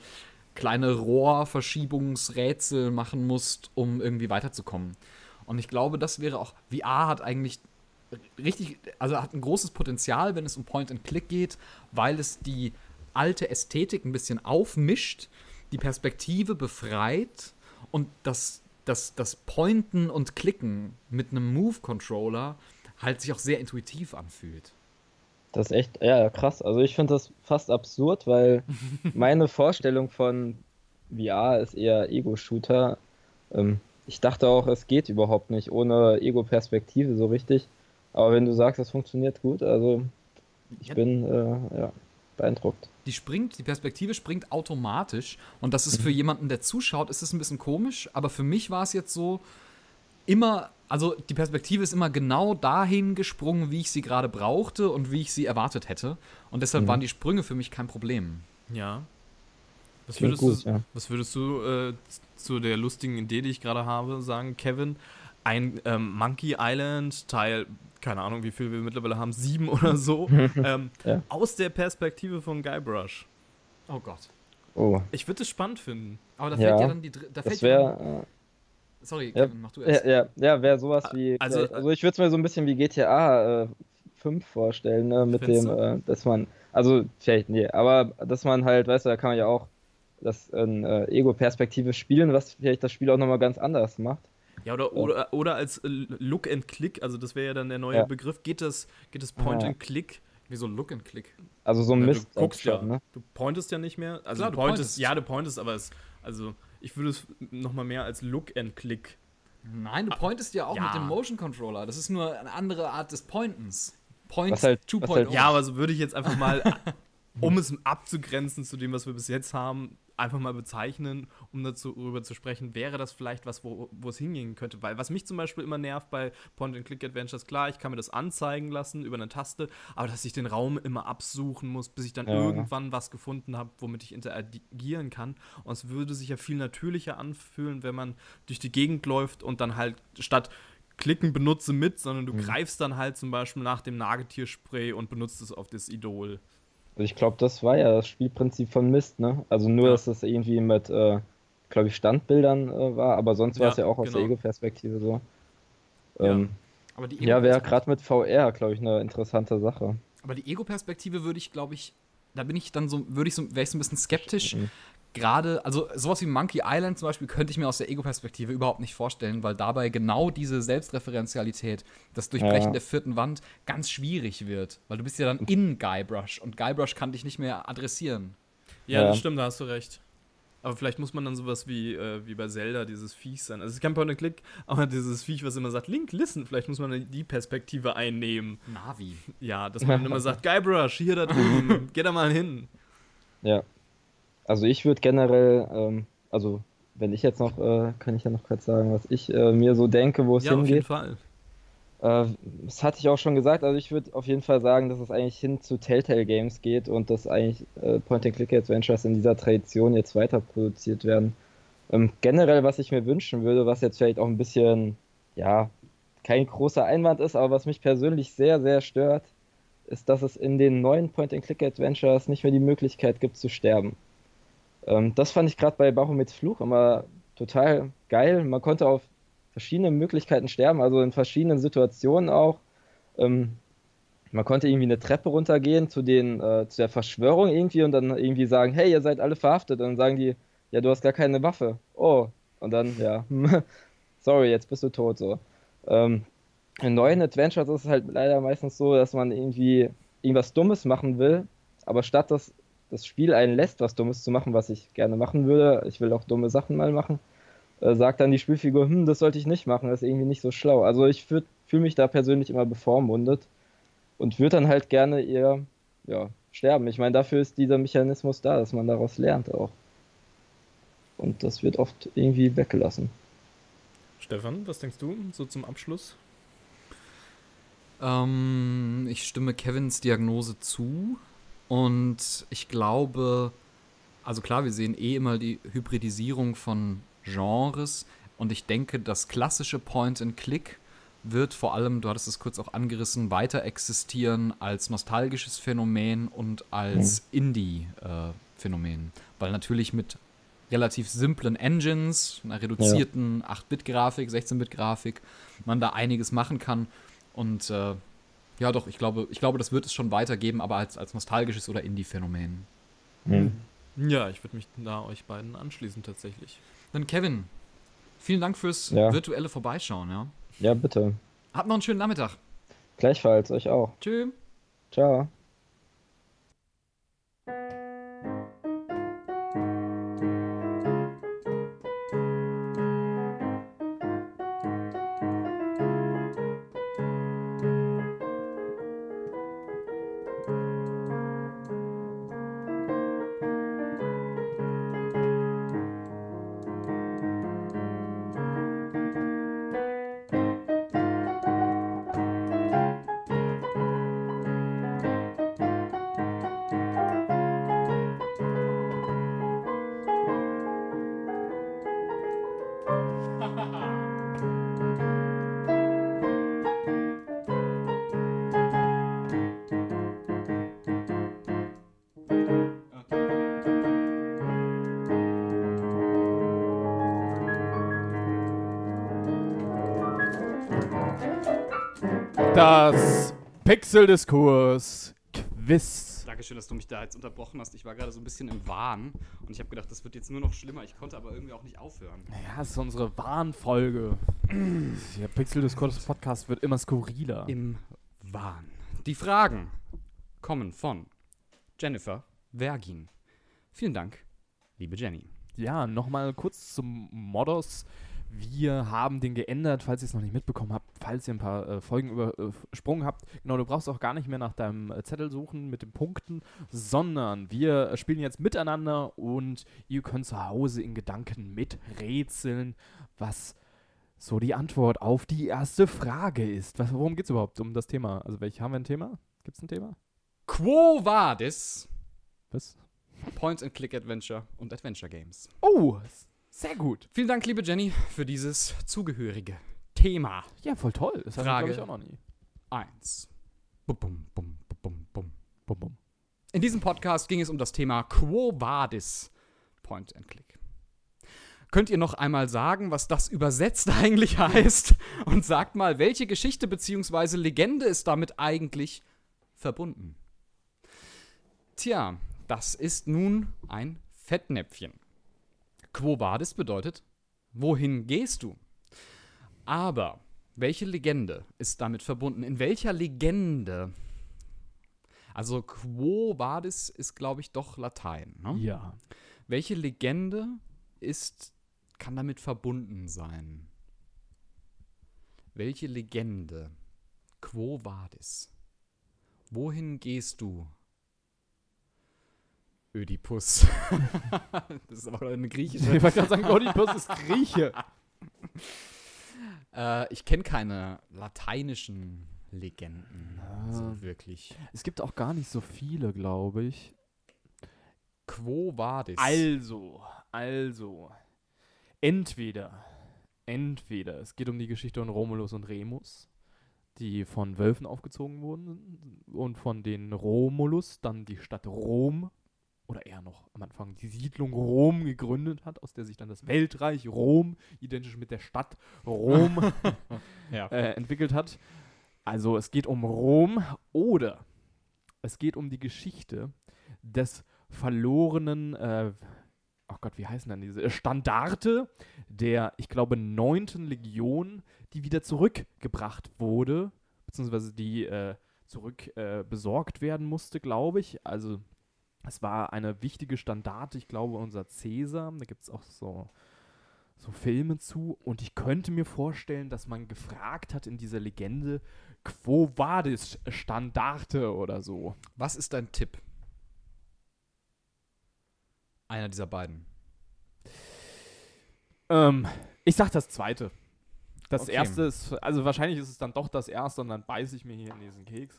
Rohrverschiebungsrätsel machen musst, um irgendwie weiterzukommen. Und ich glaube, das wäre auch, VR hat eigentlich hat ein großes Potenzial, wenn es um Point-and-Click geht, weil es die alte Ästhetik ein bisschen aufmischt, die Perspektive befreit und das Pointen und Klicken mit einem Move-Controller halt sich auch sehr intuitiv anfühlt. Das ist echt, ja, krass. Also ich finde das fast absurd, weil meine Vorstellung von VR ist eher Ego-Shooter. Ich dachte auch, es geht überhaupt nicht ohne Ego-Perspektive so richtig. Aber wenn du sagst, es funktioniert gut, also ich bin beeindruckt. Die Perspektive springt automatisch und das ist für jemanden, der zuschaut, ist es ein bisschen komisch, aber für mich war es jetzt so, also die Perspektive ist immer genau dahin gesprungen, wie ich sie gerade brauchte und wie ich sie erwartet hätte. Und deshalb waren die Sprünge für mich kein Problem. Ja. Was Klingt würdest gut, ja. du zu der lustigen Idee, die ich gerade habe, sagen, Kevin? ein Monkey Island Teil, keine Ahnung, wie viel wir mittlerweile haben, 7 oder so, Ja. aus der Perspektive von Guybrush. Oh Gott. Oh, Ich würde es spannend finden. Aber da Ja, fällt ja dann die dritte. das wäre. Sorry, Ja, Kevin, mach du erst. wäre sowas wie. Also, Also ich würde es mir so ein bisschen wie GTA 5 vorstellen, ne? Mit Findest dem, dass man. Also, vielleicht, nee, aber dass man halt, weißt du, da kann man ja auch das in Ego-Perspektive spielen, was vielleicht das Spiel auch nochmal ganz anders macht. ja, oder als Look and Click, also das wäre ja dann der neue Ja. Begriff. Geht das Point Ah. and Click? Wieso Look and Click? Also so ein Na, Mist du guckst schon, ja. ne? Du pointest ja nicht mehr. Also Klar, du du pointest, pointest. ja, du pointest, aber also ich würde es nochmal mehr als Look and Click. Nein, du pointest ja auch ja. mit dem Motion Controller. Das ist nur eine andere Art des Pointens. Point Was halt- 2.0. Ja, aber so würde ich jetzt einfach mal, um es abzugrenzen zu dem, was wir bis jetzt haben, einfach mal bezeichnen, um darüber zu sprechen, wäre das vielleicht was, wo es hingehen könnte. Weil was mich zum Beispiel immer nervt bei Point-and-Click-Adventures, klar, ich kann mir das anzeigen lassen über eine Taste, aber dass ich den Raum immer absuchen muss, bis ich dann Ja. irgendwann was gefunden habe, womit ich interagieren kann. Und es würde sich ja viel natürlicher anfühlen, wenn man durch die Gegend läuft und dann halt statt klicken benutze mit, sondern du greifst dann halt zum Beispiel nach dem Nagetierspray und benutzt es auf das Idol. Also ich glaube, das war ja das Spielprinzip von Myst, ne? Also nur, Ja. dass es irgendwie mit, glaube ich, Standbildern war, aber sonst war es ja auch aus der genau. Ego-Perspektive so. Ja. Aber die Ja, wäre Ego-Perspektive- gerade mit VR, glaube ich, eine interessante Sache. Aber die Ego-Perspektive würde ich, glaube ich, da bin ich dann so, wäre ich so ein bisschen skeptisch. Gerade, also sowas wie Monkey Island zum Beispiel könnte ich mir aus der Ego-Perspektive überhaupt nicht vorstellen, weil dabei genau diese Selbstreferenzialität, das Durchbrechen Ja. der vierten Wand ganz schwierig wird. Weil du bist ja dann in Guybrush und Guybrush kann dich nicht mehr adressieren. Ja, Ja. das stimmt, da hast du recht. Aber vielleicht muss man dann sowas wie bei Zelda, dieses Viech sein. Also es ist kein Point-and-Click, aber dieses Viech, was immer sagt, Link, listen, vielleicht muss man dann die Perspektive einnehmen. Navi. Ja, dass man dann immer sagt, Guybrush, hier da drüben, geh da mal hin. Ja. Also ich würde generell, also wenn ich jetzt noch, kann ich ja noch kurz sagen, was ich mir so denke, wo es Ja, auf jeden hingeht. Fall. Das hatte ich auch schon gesagt, also ich würde auf jeden Fall sagen, dass es eigentlich hin zu Telltale Games geht und dass eigentlich Point-and-Click-Adventures in dieser Tradition jetzt weiter produziert werden. Generell, was ich mir wünschen würde, was jetzt vielleicht auch ein bisschen, ja, kein großer Einwand ist, aber was mich persönlich sehr, sehr stört, ist, dass es in den neuen Point-and-Click-Adventures nicht mehr die Möglichkeit gibt zu sterben. Das fand ich gerade bei Baphomets Fluch immer total geil. Man konnte auf verschiedene Möglichkeiten sterben, also in verschiedenen Situationen auch. Man konnte irgendwie eine Treppe runtergehen zu der Verschwörung irgendwie und dann irgendwie sagen, hey, ihr seid alle verhaftet. Und dann sagen die, ja, du hast gar keine Waffe. Oh. Und dann, ja, sorry, jetzt bist du tot, so. In neuen Adventures ist es halt leider meistens so, dass man irgendwie irgendwas Dummes machen will, aber statt dass das Spiel einen lässt, was Dummes zu machen, was ich gerne machen würde, ich will auch dumme Sachen mal machen, sagt dann die Spielfigur, das sollte ich nicht machen, das ist irgendwie nicht so schlau. Also ich fühle mich da persönlich immer bevormundet und würde dann halt gerne eher, ja, sterben. Ich meine, dafür ist dieser Mechanismus da, dass man daraus lernt auch. Und das wird oft irgendwie weggelassen. Stefan, was denkst du so zum Abschluss? Ich stimme Kevins Diagnose zu und ich glaube, also klar, wir sehen immer die Hybridisierung von Genres und ich denke, das klassische Point-and-Click wird vor allem, du hattest es kurz auch angerissen, weiter existieren als nostalgisches Phänomen und als Indie-Phänomen. Weil natürlich mit relativ simplen Engines, einer reduzierten 8-Bit-Grafik, 16-Bit-Grafik, man da einiges machen kann. Und ja doch, ich glaube, das wird es schon weitergeben, aber als nostalgisches oder Indie-Phänomen. Ja, ich würde mich da euch beiden anschließen tatsächlich. Dann Kevin, vielen Dank fürs Ja. virtuelle Vorbeischauen. Ja? Ja, bitte. Habt noch einen schönen Nachmittag. Gleichfalls, euch auch. Tschüss. Ciao. Das Pixeldiskurs-Quiz. Dankeschön, dass du mich da jetzt unterbrochen hast. Ich war gerade so ein bisschen im Wahn und ich habe gedacht, das wird jetzt nur noch schlimmer. Ich konnte aber irgendwie auch nicht aufhören. Ja, das ist unsere Warnfolge. Der Pixeldiskurs-Podcast wird immer skurriler. Im Wahn. Die Fragen kommen von Jennifer Vergin. Vielen Dank, liebe Jenny. Ja, nochmal kurz zum Modus. Wir haben den geändert, falls ihr es noch nicht mitbekommen habt, falls ihr ein paar Folgen übersprungen habt. Genau, du brauchst auch gar nicht mehr nach deinem Zettel suchen mit den Punkten, sondern wir spielen jetzt miteinander und ihr könnt zu Hause in Gedanken miträtseln, was so die Antwort auf die erste Frage ist. Worum geht es überhaupt um das Thema? Also, haben wir ein Thema? Gibt es ein Thema? Quo Vadis? Was? Point-and-Click-Adventure und Adventure Games. Oh, sehr gut. Vielen Dank, liebe Jenny, für dieses zugehörige Thema. Ja, voll toll. Das haben wir, Frage glaube ich, auch noch nie. 1. Bum, bum, bum, bum, bum. Bum, bum. In diesem Podcast ging es um das Thema Quo Vadis Point-and-Click. Könnt ihr noch einmal sagen, was das übersetzt eigentlich heißt? Und sagt mal, welche Geschichte bzw. Legende ist damit eigentlich verbunden? Tja, das ist nun ein Fettnäpfchen. Quo Vadis bedeutet, wohin gehst du? Aber welche Legende ist damit verbunden? In welcher Legende? Also Quo Vadis ist, glaube ich, doch Latein, ne? Ja. Welche Legende kann damit verbunden sein? Welche Legende? Quo Vadis? Wohin gehst du? Ödipus. Das ist aber eine griechische. Ich wollte gerade sagen, Oedipus ist Grieche. Ich kenne keine lateinischen Legenden. So wirklich. Es gibt auch gar nicht so viele, glaube ich. Quo Vadis? Also. Entweder es geht um die Geschichte von Romulus und Remus, die von Wölfen aufgezogen wurden und von den Romulus dann die Stadt Rom oder eher noch am Anfang die Siedlung Rom gegründet hat, aus der sich dann das Weltreich Rom, identisch mit der Stadt Rom, Ja. entwickelt hat. Also es geht um Rom oder es geht um die Geschichte des verlorenen, oh Gott, wie heißen denn diese? Standarte der, ich glaube, 9. Legion, die wieder zurückgebracht wurde, beziehungsweise die besorgt werden musste, glaube ich. Also es war eine wichtige Standarte, ich glaube, unser Caesar. Da gibt es auch so Filme zu. Und ich könnte mir vorstellen, dass man gefragt hat in dieser Legende, Quo Vadis Standarte oder so. Was ist dein Tipp? Einer dieser beiden. Ich sag das zweite. Das Okay. erste ist, also wahrscheinlich ist es dann doch das erste und dann beiße ich mir hier in diesen Keks.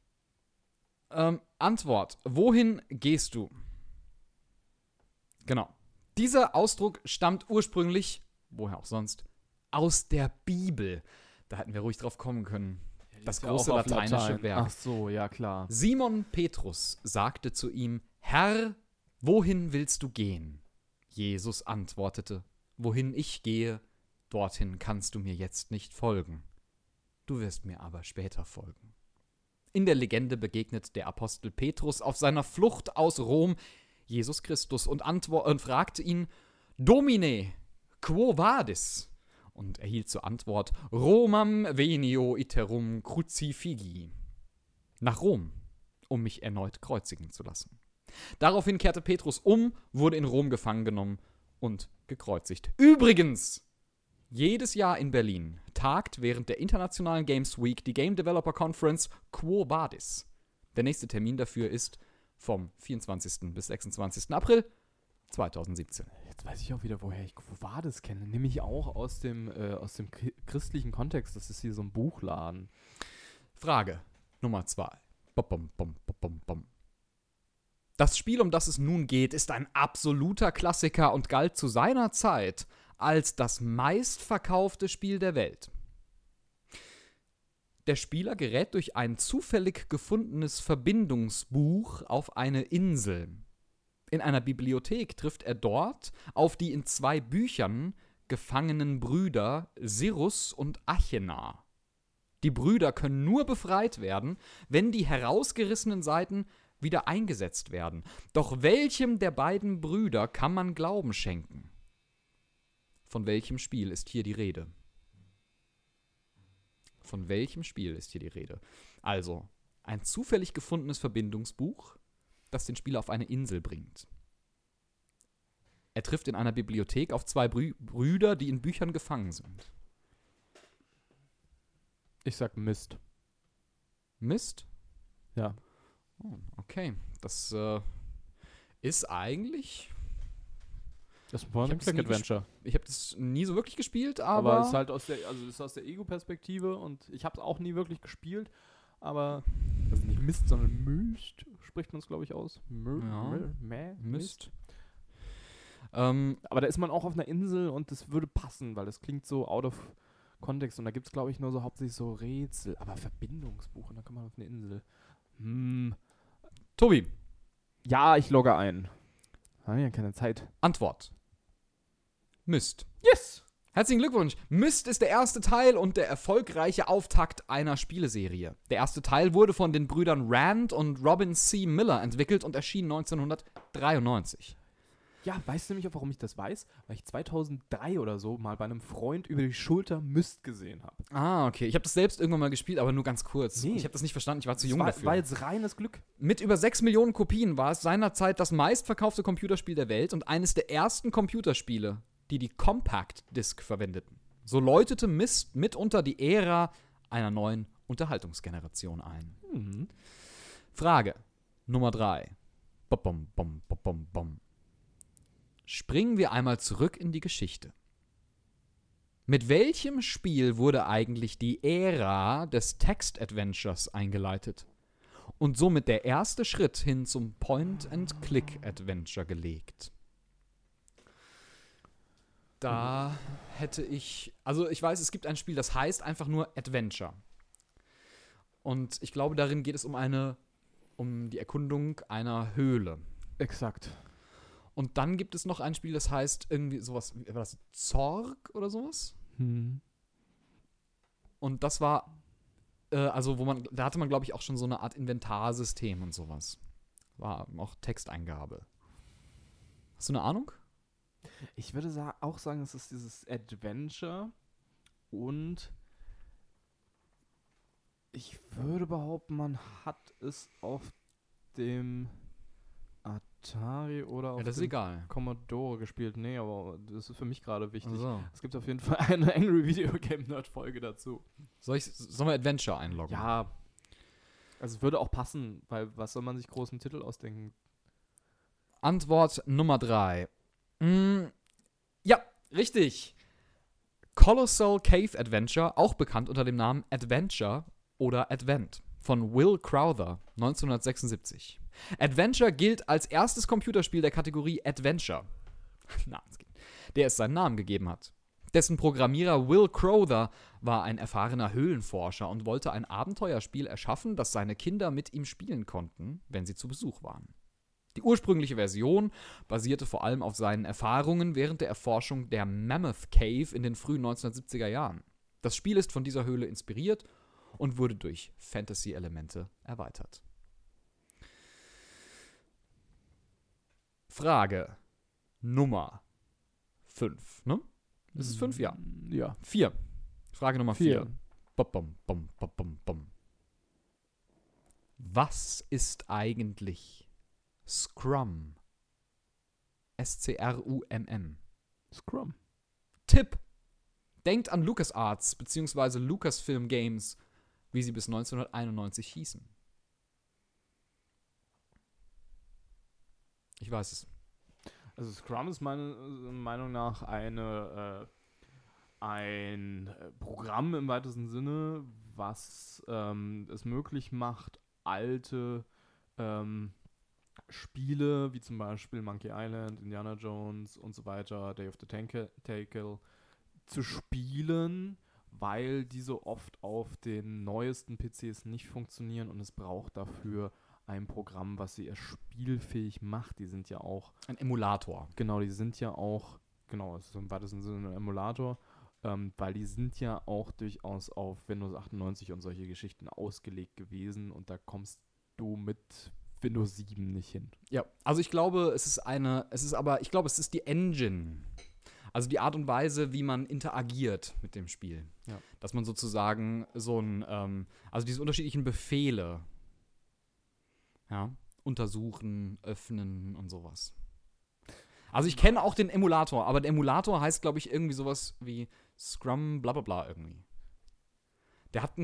Antwort. Wohin gehst du? Genau. Dieser Ausdruck stammt ursprünglich, woher auch sonst, aus der Bibel. Da hätten wir ruhig drauf kommen können. Das Ist große auch auf lateinische Latein. Werk. Ach so, ja klar. Simon Petrus sagte zu ihm, Herr, wohin willst du gehen? Jesus antwortete, wohin ich gehe, dorthin kannst du mir jetzt nicht folgen. Du wirst mir aber später folgen. In der Legende begegnet der Apostel Petrus auf seiner Flucht aus Rom Jesus Christus und fragte ihn, Domine, quo vadis? Und erhielt zur Antwort, Romam venio iterum crucifigi. Nach Rom, um mich erneut kreuzigen zu lassen. Daraufhin kehrte Petrus um, wurde in Rom gefangen genommen und gekreuzigt. Übrigens, jedes Jahr in Berlin tagt während der Internationalen Games Week die Game Developer Conference Quo Vadis. Der nächste Termin dafür ist vom 24. bis 26. April 2017. Jetzt weiß ich auch wieder, woher ich Quo Vadis kenne. Nämlich auch aus dem christlichen Kontext. Das ist hier so ein Buchladen. Frage Nummer 2. Das Spiel, um das es nun geht, ist ein absoluter Klassiker und galt zu seiner Zeit als das meistverkaufte Spiel der Welt. Der Spieler gerät durch ein zufällig gefundenes Verbindungsbuch auf eine Insel. In einer Bibliothek trifft er dort auf die in 2 Büchern gefangenen Brüder Sirus und Achena. Die Brüder können nur befreit werden, wenn die herausgerissenen Seiten wieder eingesetzt werden. Doch welchem der beiden Brüder kann man Glauben schenken? Von welchem Spiel ist hier die Rede? Von welchem Spiel ist hier die Rede? Also, ein zufällig gefundenes Verbindungsbuch, das den Spieler auf eine Insel bringt. Er trifft in einer Bibliothek auf zwei Brüder, die in Büchern gefangen sind. Ich sag Mist. Mist? Ja. Oh, okay, das ist eigentlich... Das ist ein Click-Adventure. Ich habe das nie so wirklich gespielt, Aber aber es ist halt aus der Ego-Perspektive und ich habe es auch nie wirklich gespielt. Aber das ist nicht Mist, sondern Myst, spricht man es, glaube ich, aus. Mist. Aber da ist man auch auf einer Insel und das würde passen, weil das klingt so out of context. Und da gibt es, glaube ich, nur so hauptsächlich so Rätsel. Aber Verbindungsbuch und dann kann man auf eine Insel. Tobi, Ja, ich logge ein. Haben ja keine Zeit. Antwort. Myst. Yes! Herzlichen Glückwunsch. Myst ist der erste Teil und der erfolgreiche Auftakt einer Spieleserie. Der erste Teil wurde von den Brüdern Rand und Robin C. Miller entwickelt und erschien 1993. Ja, weißt du nämlich auch, warum ich das weiß? Weil ich 2003 oder so mal bei einem Freund über die Schulter Myst gesehen habe. Ah, okay. Ich habe das selbst irgendwann mal gespielt, aber nur ganz kurz. Nee. Ich habe das nicht verstanden, ich war zu Das jung war, dafür. war jetzt reines Glück. Mit über 6 Millionen Kopien war es seinerzeit das meistverkaufte Computerspiel der Welt und eines der ersten Computerspiele, die die Compact Disc verwendeten. So läutete Myst mitunter die Ära einer neuen Unterhaltungsgeneration ein. Frage Nummer 3. Bom, bom, bom, bom, bom. Springen wir einmal zurück in die Geschichte. Mit welchem Spiel wurde eigentlich die Ära des Text-Adventures eingeleitet und somit der erste Schritt hin zum Point-and-Click-Adventure gelegt? Da hätte ich, also ich weiß, es gibt ein Spiel, das heißt einfach nur Adventure. Und ich glaube, darin geht es um die Erkundung einer Höhle. Exakt. Und dann gibt es noch ein Spiel, das heißt irgendwie sowas, war das Zorg oder sowas? Und das war, also da hatte man, glaube ich, auch schon so eine Art Inventarsystem und sowas. War auch Texteingabe. Hast du eine Ahnung? Ich würde auch sagen, es ist dieses Adventure und ich würde behaupten, man hat es auf dem Atari oder auf Das ist dem egal. Commodore gespielt. Nee, aber das ist für mich gerade wichtig. Also. Es gibt auf jeden Fall eine Angry Video Game Nerd Folge dazu. Sollen wir Adventure einloggen? Ja, also es würde auch passen, weil was soll man sich großen Titel ausdenken? Antwort Nummer 3. Ja, richtig. Colossal Cave Adventure, auch bekannt unter dem Namen Adventure oder Advent, von Will Crowther, 1976. Adventure gilt als erstes Computerspiel der Kategorie Adventure, der es seinen Namen gegeben hat. Dessen Programmierer Will Crowther war ein erfahrener Höhlenforscher und wollte ein Abenteuerspiel erschaffen, das seine Kinder mit ihm spielen konnten, wenn sie zu Besuch waren. Die ursprüngliche Version basierte vor allem auf seinen Erfahrungen während der Erforschung der Mammoth Cave in den frühen 1970er Jahren. Das Spiel ist von dieser Höhle inspiriert und wurde durch Fantasy-Elemente erweitert. Frage Nummer 5, ne? Ist es 5? Ja. Ja. 4. Frage Nummer 4. 4. Bom, bom, bom, bom, bom. Was ist eigentlich Scrum? S-C-R-U-M-M. Scrum. Tipp. Denkt an LucasArts bzw. Lucasfilm Games, wie sie bis 1991 hießen. Ich weiß es. Also Scrum ist meiner Meinung nach ein Programm im weitesten Sinne, was es möglich macht, alte Spiele, wie zum Beispiel Monkey Island, Indiana Jones und so weiter, Day of the Tentacle, zu spielen, weil diese oft auf den neuesten PCs nicht funktionieren und es braucht dafür ein Programm, was sie erst spielfähig macht. Die sind ja auch Ein Emulator. Genau, die sind ja auch, genau, es ist im weitesten Sinne ein Emulator. weil die sind ja auch durchaus auf Windows 98 und solche Geschichten ausgelegt gewesen und da kommst du mit Windows 7 nicht hin. Ja, also ich glaube, es ist die Engine. Also die Art und Weise, wie man interagiert mit dem Spiel. Ja. Dass man sozusagen also diese unterschiedlichen Befehle, ja, untersuchen, öffnen und sowas. Also ich kenne auch den Emulator, aber der Emulator heißt, glaube ich, irgendwie sowas wie Scrum, bla bla bla irgendwie. Der hat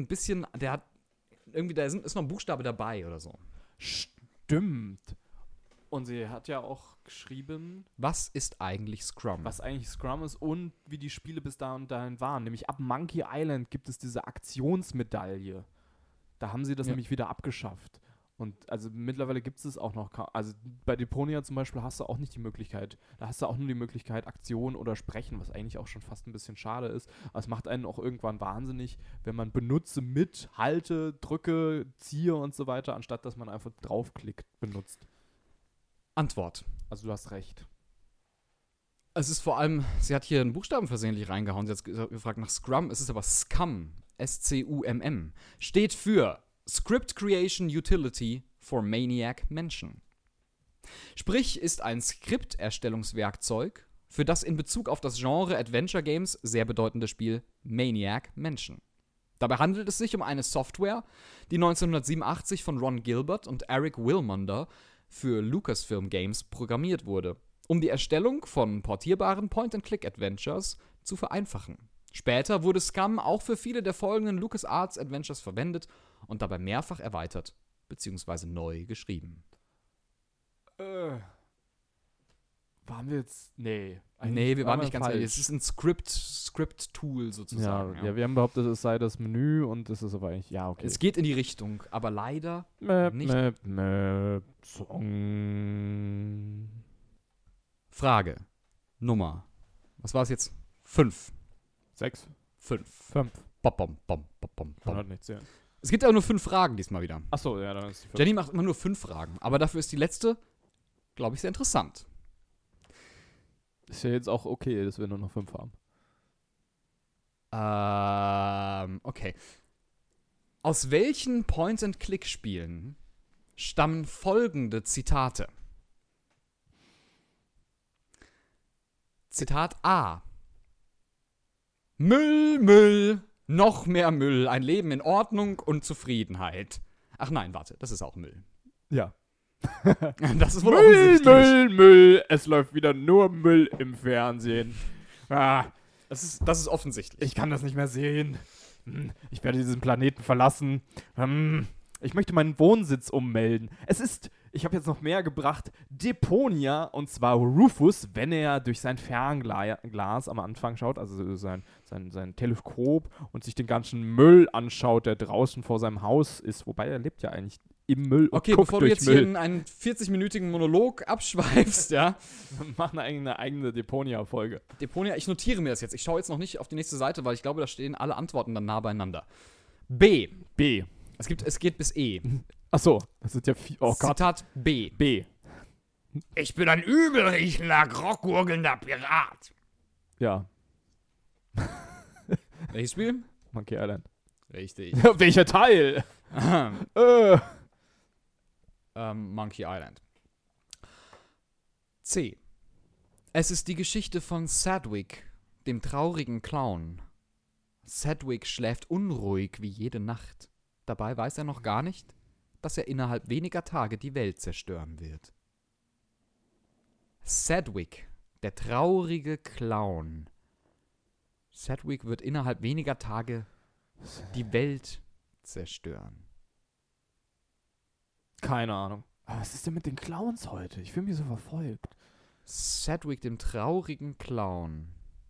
ist noch ein Buchstabe dabei oder so. Stimmt. Und sie hat ja auch geschrieben, Was ist eigentlich Scrum? was eigentlich Scrum ist und wie die Spiele bis da und dahin waren. Nämlich ab Monkey Island gibt es diese Aktionsmedaille. Da haben sie das Ja. nämlich wieder abgeschafft. Und also mittlerweile gibt es auch noch also bei Deponia zum Beispiel hast du auch nicht die Möglichkeit, da hast du auch nur die Möglichkeit Aktion oder Sprechen, was eigentlich auch schon fast ein bisschen schade ist. Aber es macht einen auch irgendwann wahnsinnig, wenn man benutze mit, halte, drücke, ziehe und so weiter, anstatt dass man einfach draufklickt, benutzt. Antwort. Also du hast recht. Es ist vor allem, sie hat hier einen Buchstaben versehentlich reingehauen. Sie hat gefragt nach Scrum. Es ist aber SCUM. S-C-U-M-M. Steht für Script Creation Utility for Maniac Menschen. Sprich, ist ein Skripterstellungswerkzeug für das in Bezug auf das Genre Adventure Games sehr bedeutende Spiel Maniac Mansion. Dabei handelt es sich um eine Software, die 1987 von Ron Gilbert und Eric Willmunder für Lucasfilm Games programmiert wurde, um die Erstellung von portierbaren Point-and-Click-Adventures zu vereinfachen. Später wurde SCUM auch für viele der folgenden LucasArts Adventures verwendet und dabei mehrfach erweitert bzw. neu geschrieben. Waren wir jetzt? Nee. Nee, wir waren nicht ganz falsch. ehrlich. Es ist ein Script-Tool sozusagen. Ja, wir haben behauptet, es sei das Menü und es ist aber eigentlich, ja, okay. Es geht in die Richtung, aber leider nicht. Song. Frage Nummer, was war es jetzt? 5. 6, 5. 5. Bom, bom, bom, bom, bom. Kann halt nicht zählen. Es gibt aber nur 5 Fragen diesmal wieder. Achso, ja, dann ist die 5. Jenny macht immer nur 5 Fragen, aber dafür ist die letzte, glaube ich, sehr interessant. Ist ja jetzt auch okay, dass wir nur noch 5 haben. Okay. Aus welchen Point-and-Click-Spielen stammen folgende Zitate? Zitat A. Müll, Müll, noch mehr Müll, ein Leben in Ordnung und Zufriedenheit. Ach nein, warte, das ist auch Müll. Ja. Das ist wohl Müll, offensichtlich. Müll, Müll. Es läuft wieder nur Müll im Fernsehen. Das ist offensichtlich. Ich kann das nicht mehr sehen. Ich werde diesen Planeten verlassen. Ich möchte meinen Wohnsitz ummelden. Ich habe jetzt noch mehr gebracht, Deponia, und zwar Rufus, wenn er durch sein Fernglas am Anfang schaut, also sein Teleskop, und sich den ganzen Müll anschaut, der draußen vor seinem Haus ist. Wobei er lebt ja eigentlich im Müll und Okay, guckt bevor du durch jetzt Müll. hier in einen 40-minütigen Monolog abschweifst, ja. Mach eine eigene Deponia-Folge. Deponia, ich notiere mir das jetzt. Ich schaue jetzt noch nicht auf die nächste Seite, weil ich glaube, da stehen alle Antworten dann nah beieinander. B. B. Es geht bis E. Achso, das sind ja 4. Oh Gott. Zitat B. B. Ich bin ein übelriechender, grockgurgelnder Pirat. Ja, Welches Spiel? Monkey Island. Richtig. Welcher Teil? Monkey Island. C. Es ist die Geschichte von Sedgwick, dem traurigen Clown. Sedgwick schläft unruhig wie jede Nacht. Dabei weiß er noch gar nicht, dass er innerhalb weniger Tage die Welt zerstören wird. Sedgwick, der traurige Clown. Sedgwick wird innerhalb weniger Tage die Welt zerstören. Keine Ahnung. Aber was ist denn mit den Clowns heute? Ich fühle mich so verfolgt. Sedgwick, dem traurigen Clown.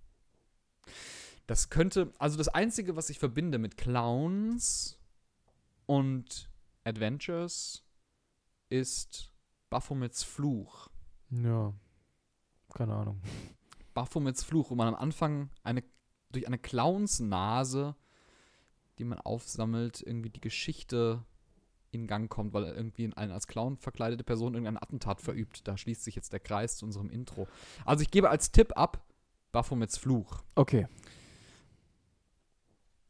Das könnte, also das Einzige, was ich verbinde mit Clowns und Adventures, ist Baphomets Fluch. Ja, keine Ahnung. Baphomets Fluch, wo man am Anfang durch eine Clownsnase, die man aufsammelt, irgendwie die Geschichte in Gang kommt, weil irgendwie eine als Clown verkleidete Person irgendein Attentat verübt. Da schließt sich jetzt der Kreis zu unserem Intro. Also ich gebe als Tipp ab Baphomets Fluch. Okay.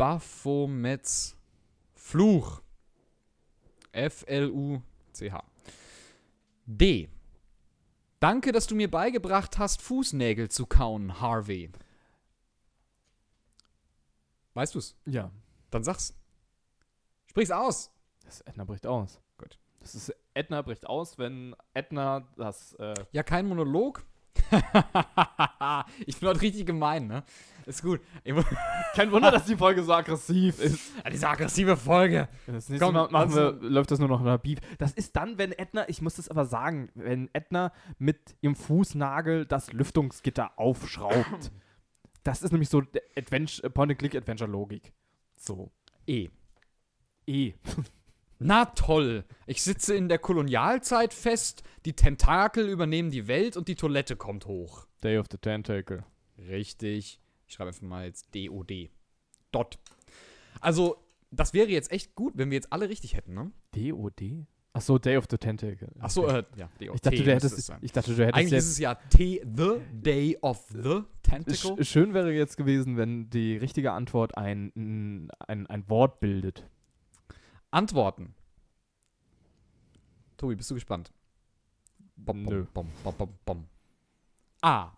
Baphomets Fluch. F-L-U-C-H. D. Danke, dass du mir beigebracht hast, Fußnägel zu kauen, Harvey. Weißt du's? Ja. Dann sag's. Sprich's aus. Das Edna bricht aus. Gut. Das ist Edna bricht aus, wenn Edna das. Ja, kein Monolog. Ich bin heute richtig gemein, ne? Ist gut. Kein Wunder, dass die Folge so aggressiv ist. Ja, diese aggressive Folge. Das nächste Komm, Mal läuft das nur noch in der Beef. Das ist dann, wenn Edna, ich muss das aber sagen, wenn Edna mit ihrem Fußnagel das Lüftungsgitter aufschraubt. Das ist nämlich so Point-and-Click-Adventure-Logik. So. E. Na toll. Ich sitze in der Kolonialzeit fest, die Tentakel übernehmen die Welt und die Toilette kommt hoch. Day of the Tentacle. Richtig. Ich schreibe einfach mal jetzt D-O-D. Dot. Also, das wäre jetzt echt gut, wenn wir jetzt alle richtig hätten, ne? D-O-D? Achso, Day of the Tentacle. Achso, ja, D-O-T. Ich dachte, du hättest eigentlich ist es ja The Day of the Tentacle. Schön wäre jetzt gewesen, wenn die richtige Antwort ein Wort bildet. Antworten. Tobi, bist du gespannt? Nö. A.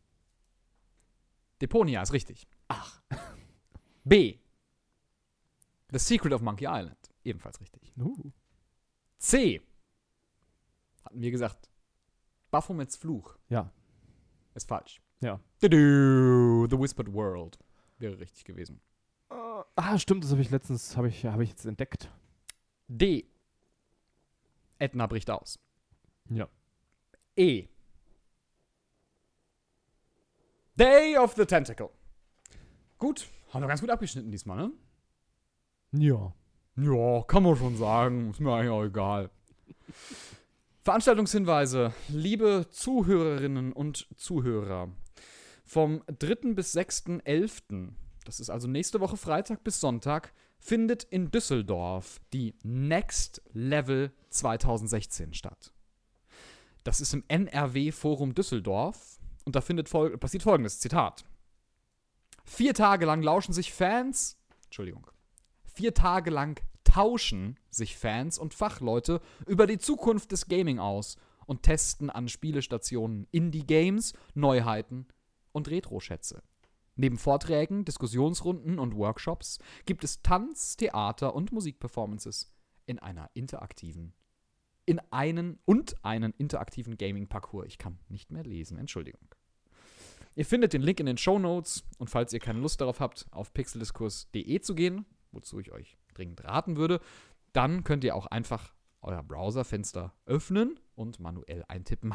Deponia ist richtig. Ach. B. The Secret of Monkey Island. Ebenfalls richtig. C. Hatten wir gesagt. Baphomets Fluch. Ja. Ist falsch. Ja. The Whispered World. Wäre richtig gewesen. Stimmt, das habe ich letztens, habe ich jetzt entdeckt. D. Edna bricht aus. Ja. E. Day of the Tentacle. Gut, haben wir ganz gut abgeschnitten diesmal, ne? Ja. Ja, kann man schon sagen. Ist mir eigentlich auch egal. Veranstaltungshinweise. Liebe Zuhörerinnen und Zuhörer. Vom 3. bis 6.11., das ist also nächste Woche Freitag bis Sonntag, findet in Düsseldorf die Next Level 2016 statt. Das ist im NRW-Forum Düsseldorf und da passiert folgendes, Zitat. 4 Tage lang tauschen sich Fans und Fachleute über die Zukunft des Gaming aus und testen an Spielestationen Indie-Games, Neuheiten und Retro-Schätze. Neben Vorträgen, Diskussionsrunden und Workshops gibt es Tanz-, Theater- und Musikperformances in einen interaktiven Gaming-Parcours. Ich kann nicht mehr lesen, Entschuldigung. Ihr findet den Link in den Shownotes und falls ihr keine Lust darauf habt, auf pixeldiskurs.de zu gehen, wozu ich euch dringend raten würde, dann könnt ihr auch einfach euer Browserfenster öffnen und manuell eintippen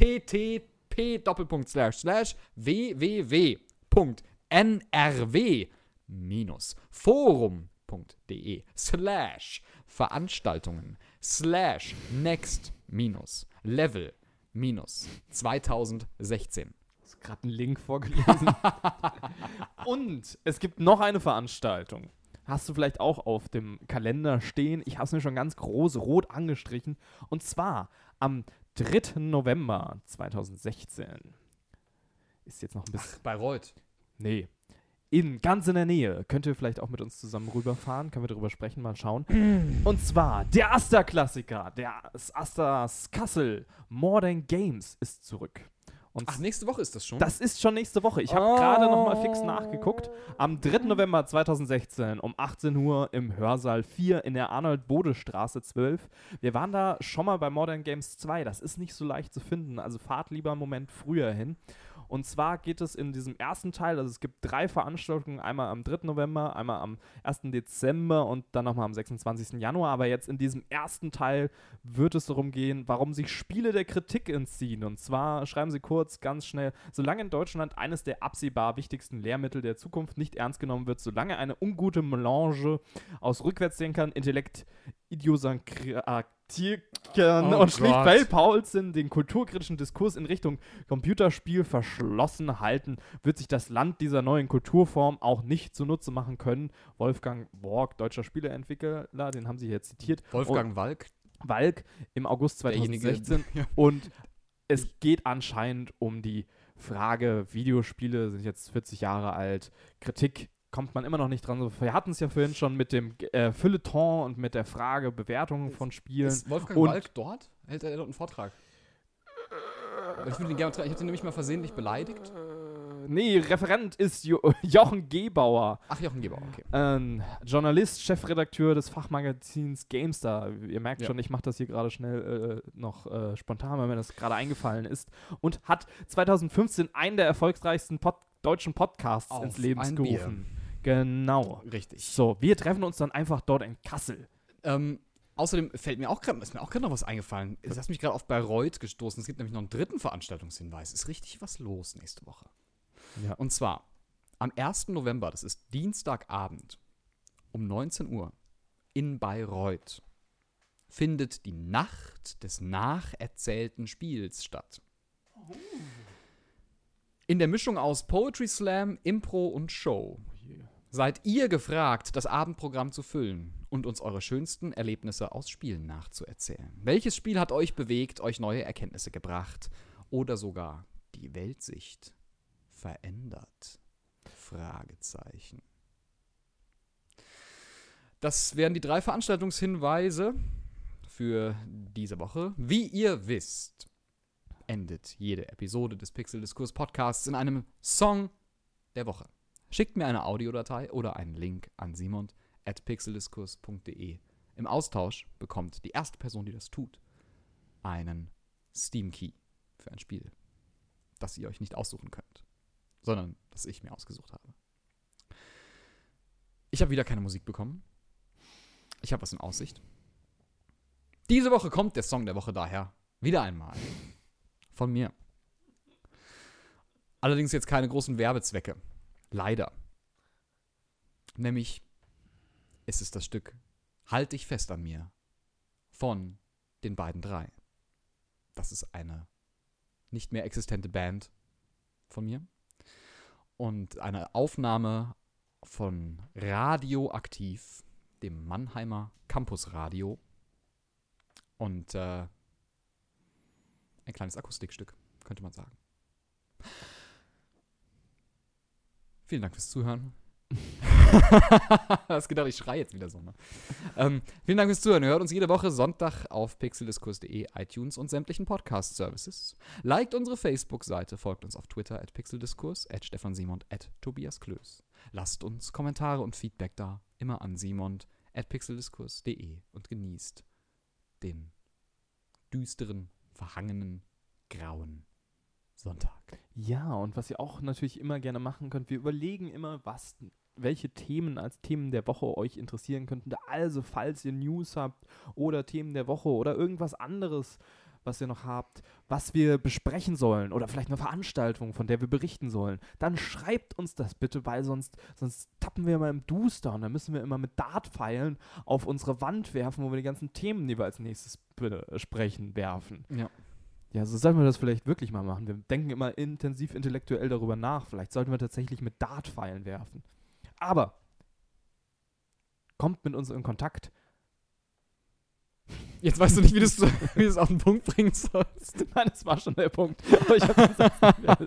http://www.nrw-forum.de/next-level-2016. Ich habe gerade einen Link vorgelesen. Und es gibt noch eine Veranstaltung. Hast du vielleicht auch auf dem Kalender stehen. Ich habe es mir schon ganz groß rot angestrichen. Und zwar am 3. November 2016. Ist jetzt noch ein bisschen... Bayreuth. Nee. Ganz in der Nähe. Könnt ihr vielleicht auch mit uns zusammen rüberfahren. Können wir darüber sprechen, mal schauen. Und zwar der Asta-Klassiker. Das Astas Kassel. Modern Games ist zurück. Ach, nächste Woche ist das schon? Das ist schon nächste Woche. Ich habe gerade noch mal fix nachgeguckt. Am 3. November 2016 um 18 Uhr im Hörsaal 4 in der Arnold-Bode-Straße 12. Wir waren da schon mal bei Modern Games 2. Das ist nicht so leicht zu finden. Also fahrt lieber einen Moment früher hin. Und zwar geht es in diesem ersten Teil, also es gibt 3 Veranstaltungen, einmal am 3. November, einmal am 1. Dezember und dann nochmal am 26. Januar. Aber jetzt in diesem ersten Teil wird es darum gehen, warum sich Spiele der Kritik entziehen. Und zwar schreiben sie kurz, ganz schnell, solange in Deutschland eines der absehbar wichtigsten Lehrmittel der Zukunft nicht ernst genommen wird, solange eine ungute Melange aus Rückwärtsdenkern, Intellekt, Idiosynkratien und schlicht Paulsen den kulturkritischen Diskurs in Richtung Computerspiel verschlossen halten, wird sich das Land dieser neuen Kulturform auch nicht zunutze machen können. Wolfgang Work, deutscher Spieleentwickler, den haben sie hier zitiert. Wolfgang Walk im August 2016. Ja. Und es geht anscheinend um die Frage, Videospiele sind jetzt 40 Jahre alt, Kritik kommt man immer noch nicht dran. Wir hatten es ja vorhin schon mit dem Feuilleton und mit der Frage Bewertungen von Spielen. Ist Wolfgang Walk dort? Hält er dort einen Vortrag? Ich habe den nämlich mal versehentlich beleidigt. Nee, Referent ist Jochen Gebauer. Ach, Jochen Gebauer, okay. Journalist, Chefredakteur des Fachmagazins GameStar. Ihr merkt schon, ich mache das hier gerade schnell noch spontan, weil mir das gerade eingefallen ist. Und hat 2015 einen der erfolgreichsten deutschen Podcasts ins Leben gerufen. Genau. Richtig. So, wir treffen uns dann einfach dort in Kassel. Außerdem ist mir auch gerade noch was eingefallen. Es hat mich gerade auf Bayreuth gestoßen. Es gibt nämlich noch einen dritten Veranstaltungshinweis. Ist richtig was los nächste Woche. Ja. Und zwar am 1. November, das ist Dienstagabend um 19 Uhr in Bayreuth, findet die Nacht des nacherzählten Spiels statt. Oh. In der Mischung aus Poetry Slam, Impro und Show seid ihr gefragt, das Abendprogramm zu füllen und uns eure schönsten Erlebnisse aus Spielen nachzuerzählen. Welches Spiel hat euch bewegt, euch neue Erkenntnisse gebracht oder sogar die Weltsicht verändert? Fragezeichen. Das wären die 3 Veranstaltungshinweise für diese Woche. Wie ihr wisst, endet jede Episode des Pixel-Diskurs Podcasts in einem Song der Woche. Schickt mir eine Audiodatei oder einen Link an simon@pixeldiskurs.de. Im Austausch bekommt die erste Person, die das tut, einen Steam-Key für ein Spiel, das ihr euch nicht aussuchen könnt, sondern das ich mir ausgesucht habe. Ich habe wieder keine Musik bekommen. Ich habe was in Aussicht. Diese Woche kommt der Song der Woche daher wieder einmal von mir. Allerdings jetzt keine großen Werbezwecke. Leider. Nämlich ist es das Stück Halt dich fest an mir von den beiden 3. Das ist eine nicht mehr existente Band von mir. Und eine Aufnahme von Radioaktiv, dem Mannheimer Campusradio. Und ein kleines Akustikstück, könnte man sagen. Vielen Dank fürs Zuhören. Du hast gedacht, ich schreie jetzt wieder so. Ne? Vielen Dank fürs Zuhören. Ihr hört uns jede Woche Sonntag auf pixeldiskurs.de, iTunes und sämtlichen Podcast-Services. Liked unsere Facebook-Seite, folgt uns auf Twitter @pixeldiskurs, @stefansimond, @tobiasklöß. Lasst uns Kommentare und Feedback da, immer an simond@pixeldiskurs.de und genießt den düsteren, verhangenen, grauen Sonntag. Ja, und was ihr auch natürlich immer gerne machen könnt, wir überlegen immer, welche Themen als Themen der Woche euch interessieren könnten. Also, falls ihr News habt oder Themen der Woche oder irgendwas anderes, was ihr noch habt, was wir besprechen sollen oder vielleicht eine Veranstaltung, von der wir berichten sollen, dann schreibt uns das bitte, weil sonst tappen wir immer im Duster und dann müssen wir immer mit Dartpfeilen auf unsere Wand werfen, wo wir die ganzen Themen, die wir als nächstes besprechen, werfen. Ja. Ja, so sollten wir das vielleicht wirklich mal machen. Wir denken immer intensiv intellektuell darüber nach. Vielleicht sollten wir tatsächlich mit Dartpfeilen werfen. Aber kommt mit uns in Kontakt. Jetzt weißt du nicht, wie du es auf den Punkt bringen sollst. Nein, das war schon der Punkt. Aber ich hab's jetzt nicht mehr.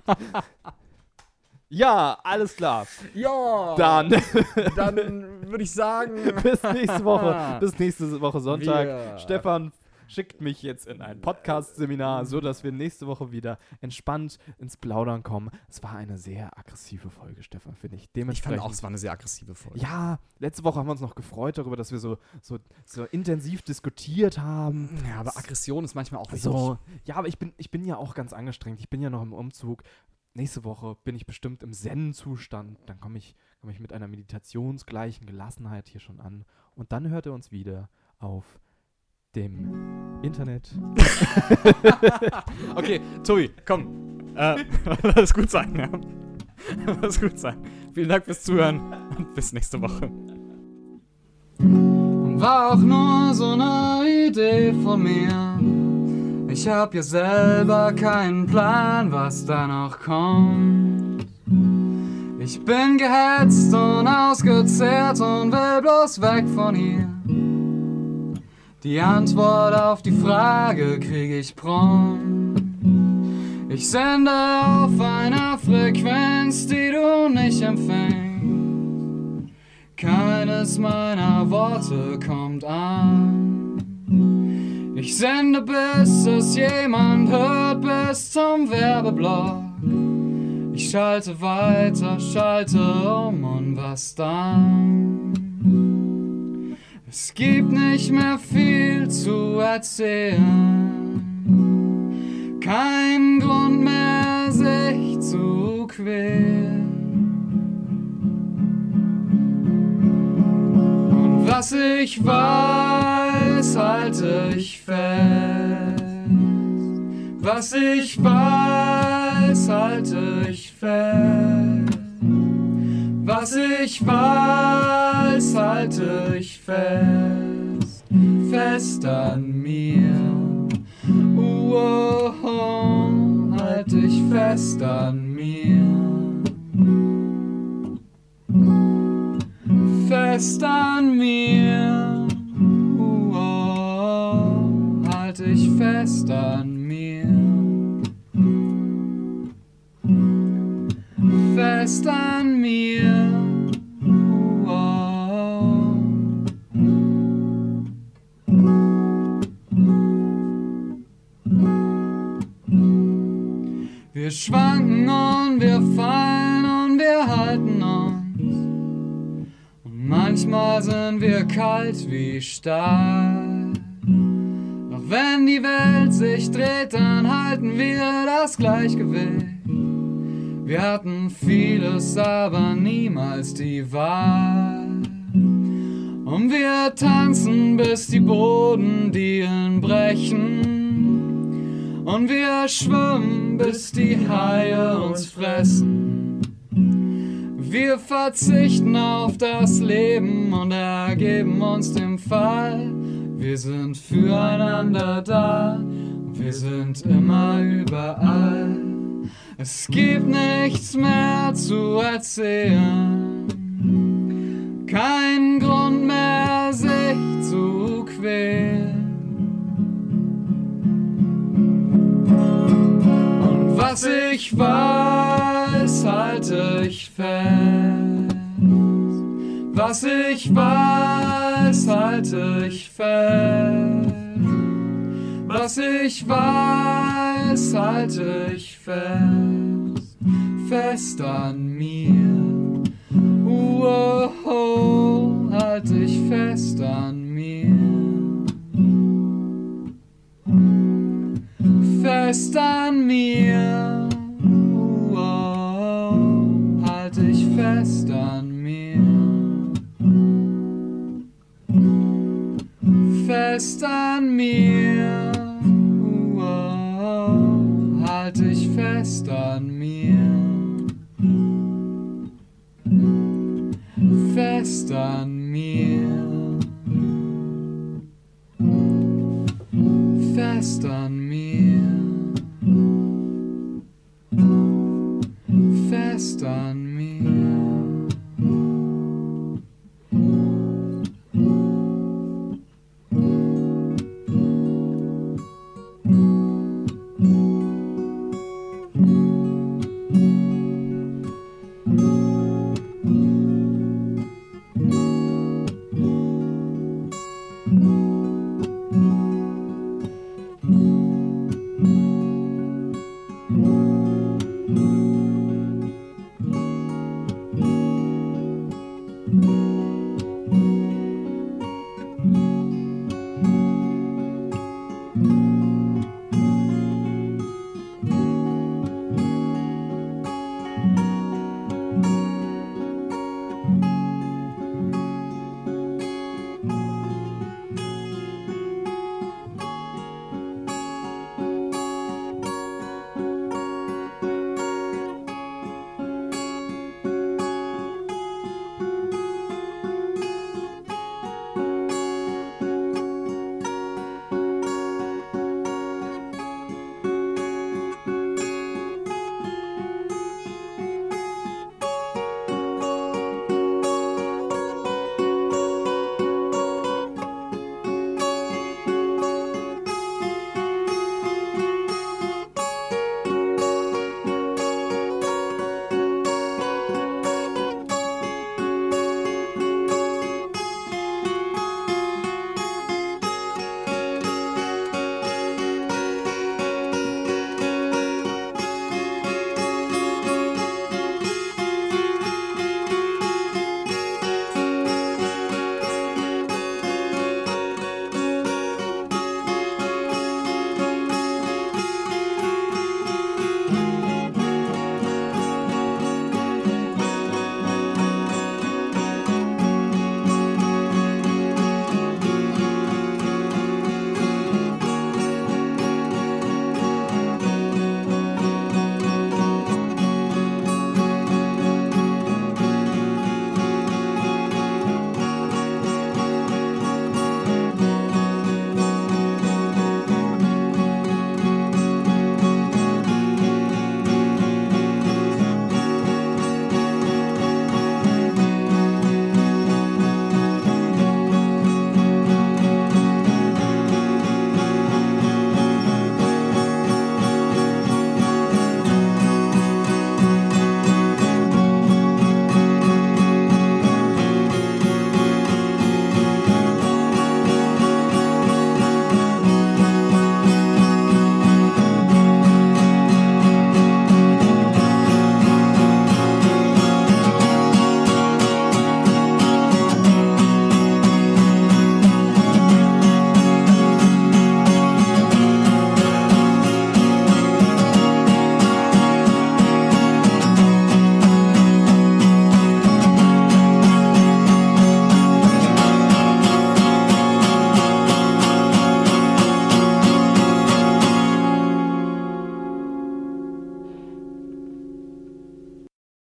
Ja, alles klar. Ja. Dann würde ich sagen, bis nächste Woche. Bis nächste Woche Sonntag. Wir. Stefan schickt mich jetzt in ein Podcast-Seminar, sodass wir nächste Woche wieder entspannt ins Plaudern kommen. Es war eine sehr aggressive Folge, Stefan, finde ich. Ich fand auch, es war eine sehr aggressive Folge. Ja, letzte Woche haben wir uns noch gefreut darüber, dass wir so intensiv diskutiert haben. Ja, aber Aggression ist manchmal auch wichtig. So, ja, aber ich bin ja auch ganz angestrengt. Ich bin ja noch im Umzug. Nächste Woche bin ich bestimmt im Zen-Zustand. Dann komme ich mit einer meditationsgleichen Gelassenheit hier schon an. Und dann hört ihr uns wieder auf dem Internet. Okay, Tobi, komm. Lass gut sein, ja. Lass gut sein. Vielen Dank fürs Zuhören und bis nächste Woche. War auch nur so eine Idee von mir. Ich hab ja selber keinen Plan, was da noch kommt. Ich bin gehetzt und ausgezehrt und will bloß weg von hier. Die Antwort auf die Frage krieg ich prompt. Ich sende auf einer Frequenz, die du nicht empfängst. keines meiner Worte kommt an. Ich sende, bis es jemand hört, bis zum Werbeblock. Ich schalte weiter, schalte und was dann? Es gibt nicht mehr viel zu erzählen, kein Grund mehr, sich zu quälen. Und was ich weiß, halte ich fest. Was ich weiß, halte ich fest. Was ich weiß, halte ich fest. Fest an mir. Halte ich fest an mir. Fest an mir. Halte ich fest an mir. Fest an mir. Wir schwanken und wir fallen und wir halten uns. Und manchmal sind wir kalt wie Stahl. Doch wenn die Welt sich dreht, dann halten wir das Gleichgewicht. Wir hatten vieles, aber niemals die Wahl. Und wir tanzen, bis die Bodendielen brechen. Und wir schwimmen, bis die Haie uns fressen. Wir verzichten auf das Leben und ergeben uns dem Fall. Wir sind füreinander da und wir sind immer überall. Es gibt nichts mehr zu erzählen, kein Grund mehr, sich zu quälen. Und was ich weiß, halte ich fest. Was ich weiß, halte ich fest. Was ich weiß, halte ich fest. Fest an mir. Halte ich fest an mir. Fest an mir. Halte ich fest an mir. Fest an mir. Halte ich fest an mir. Fest an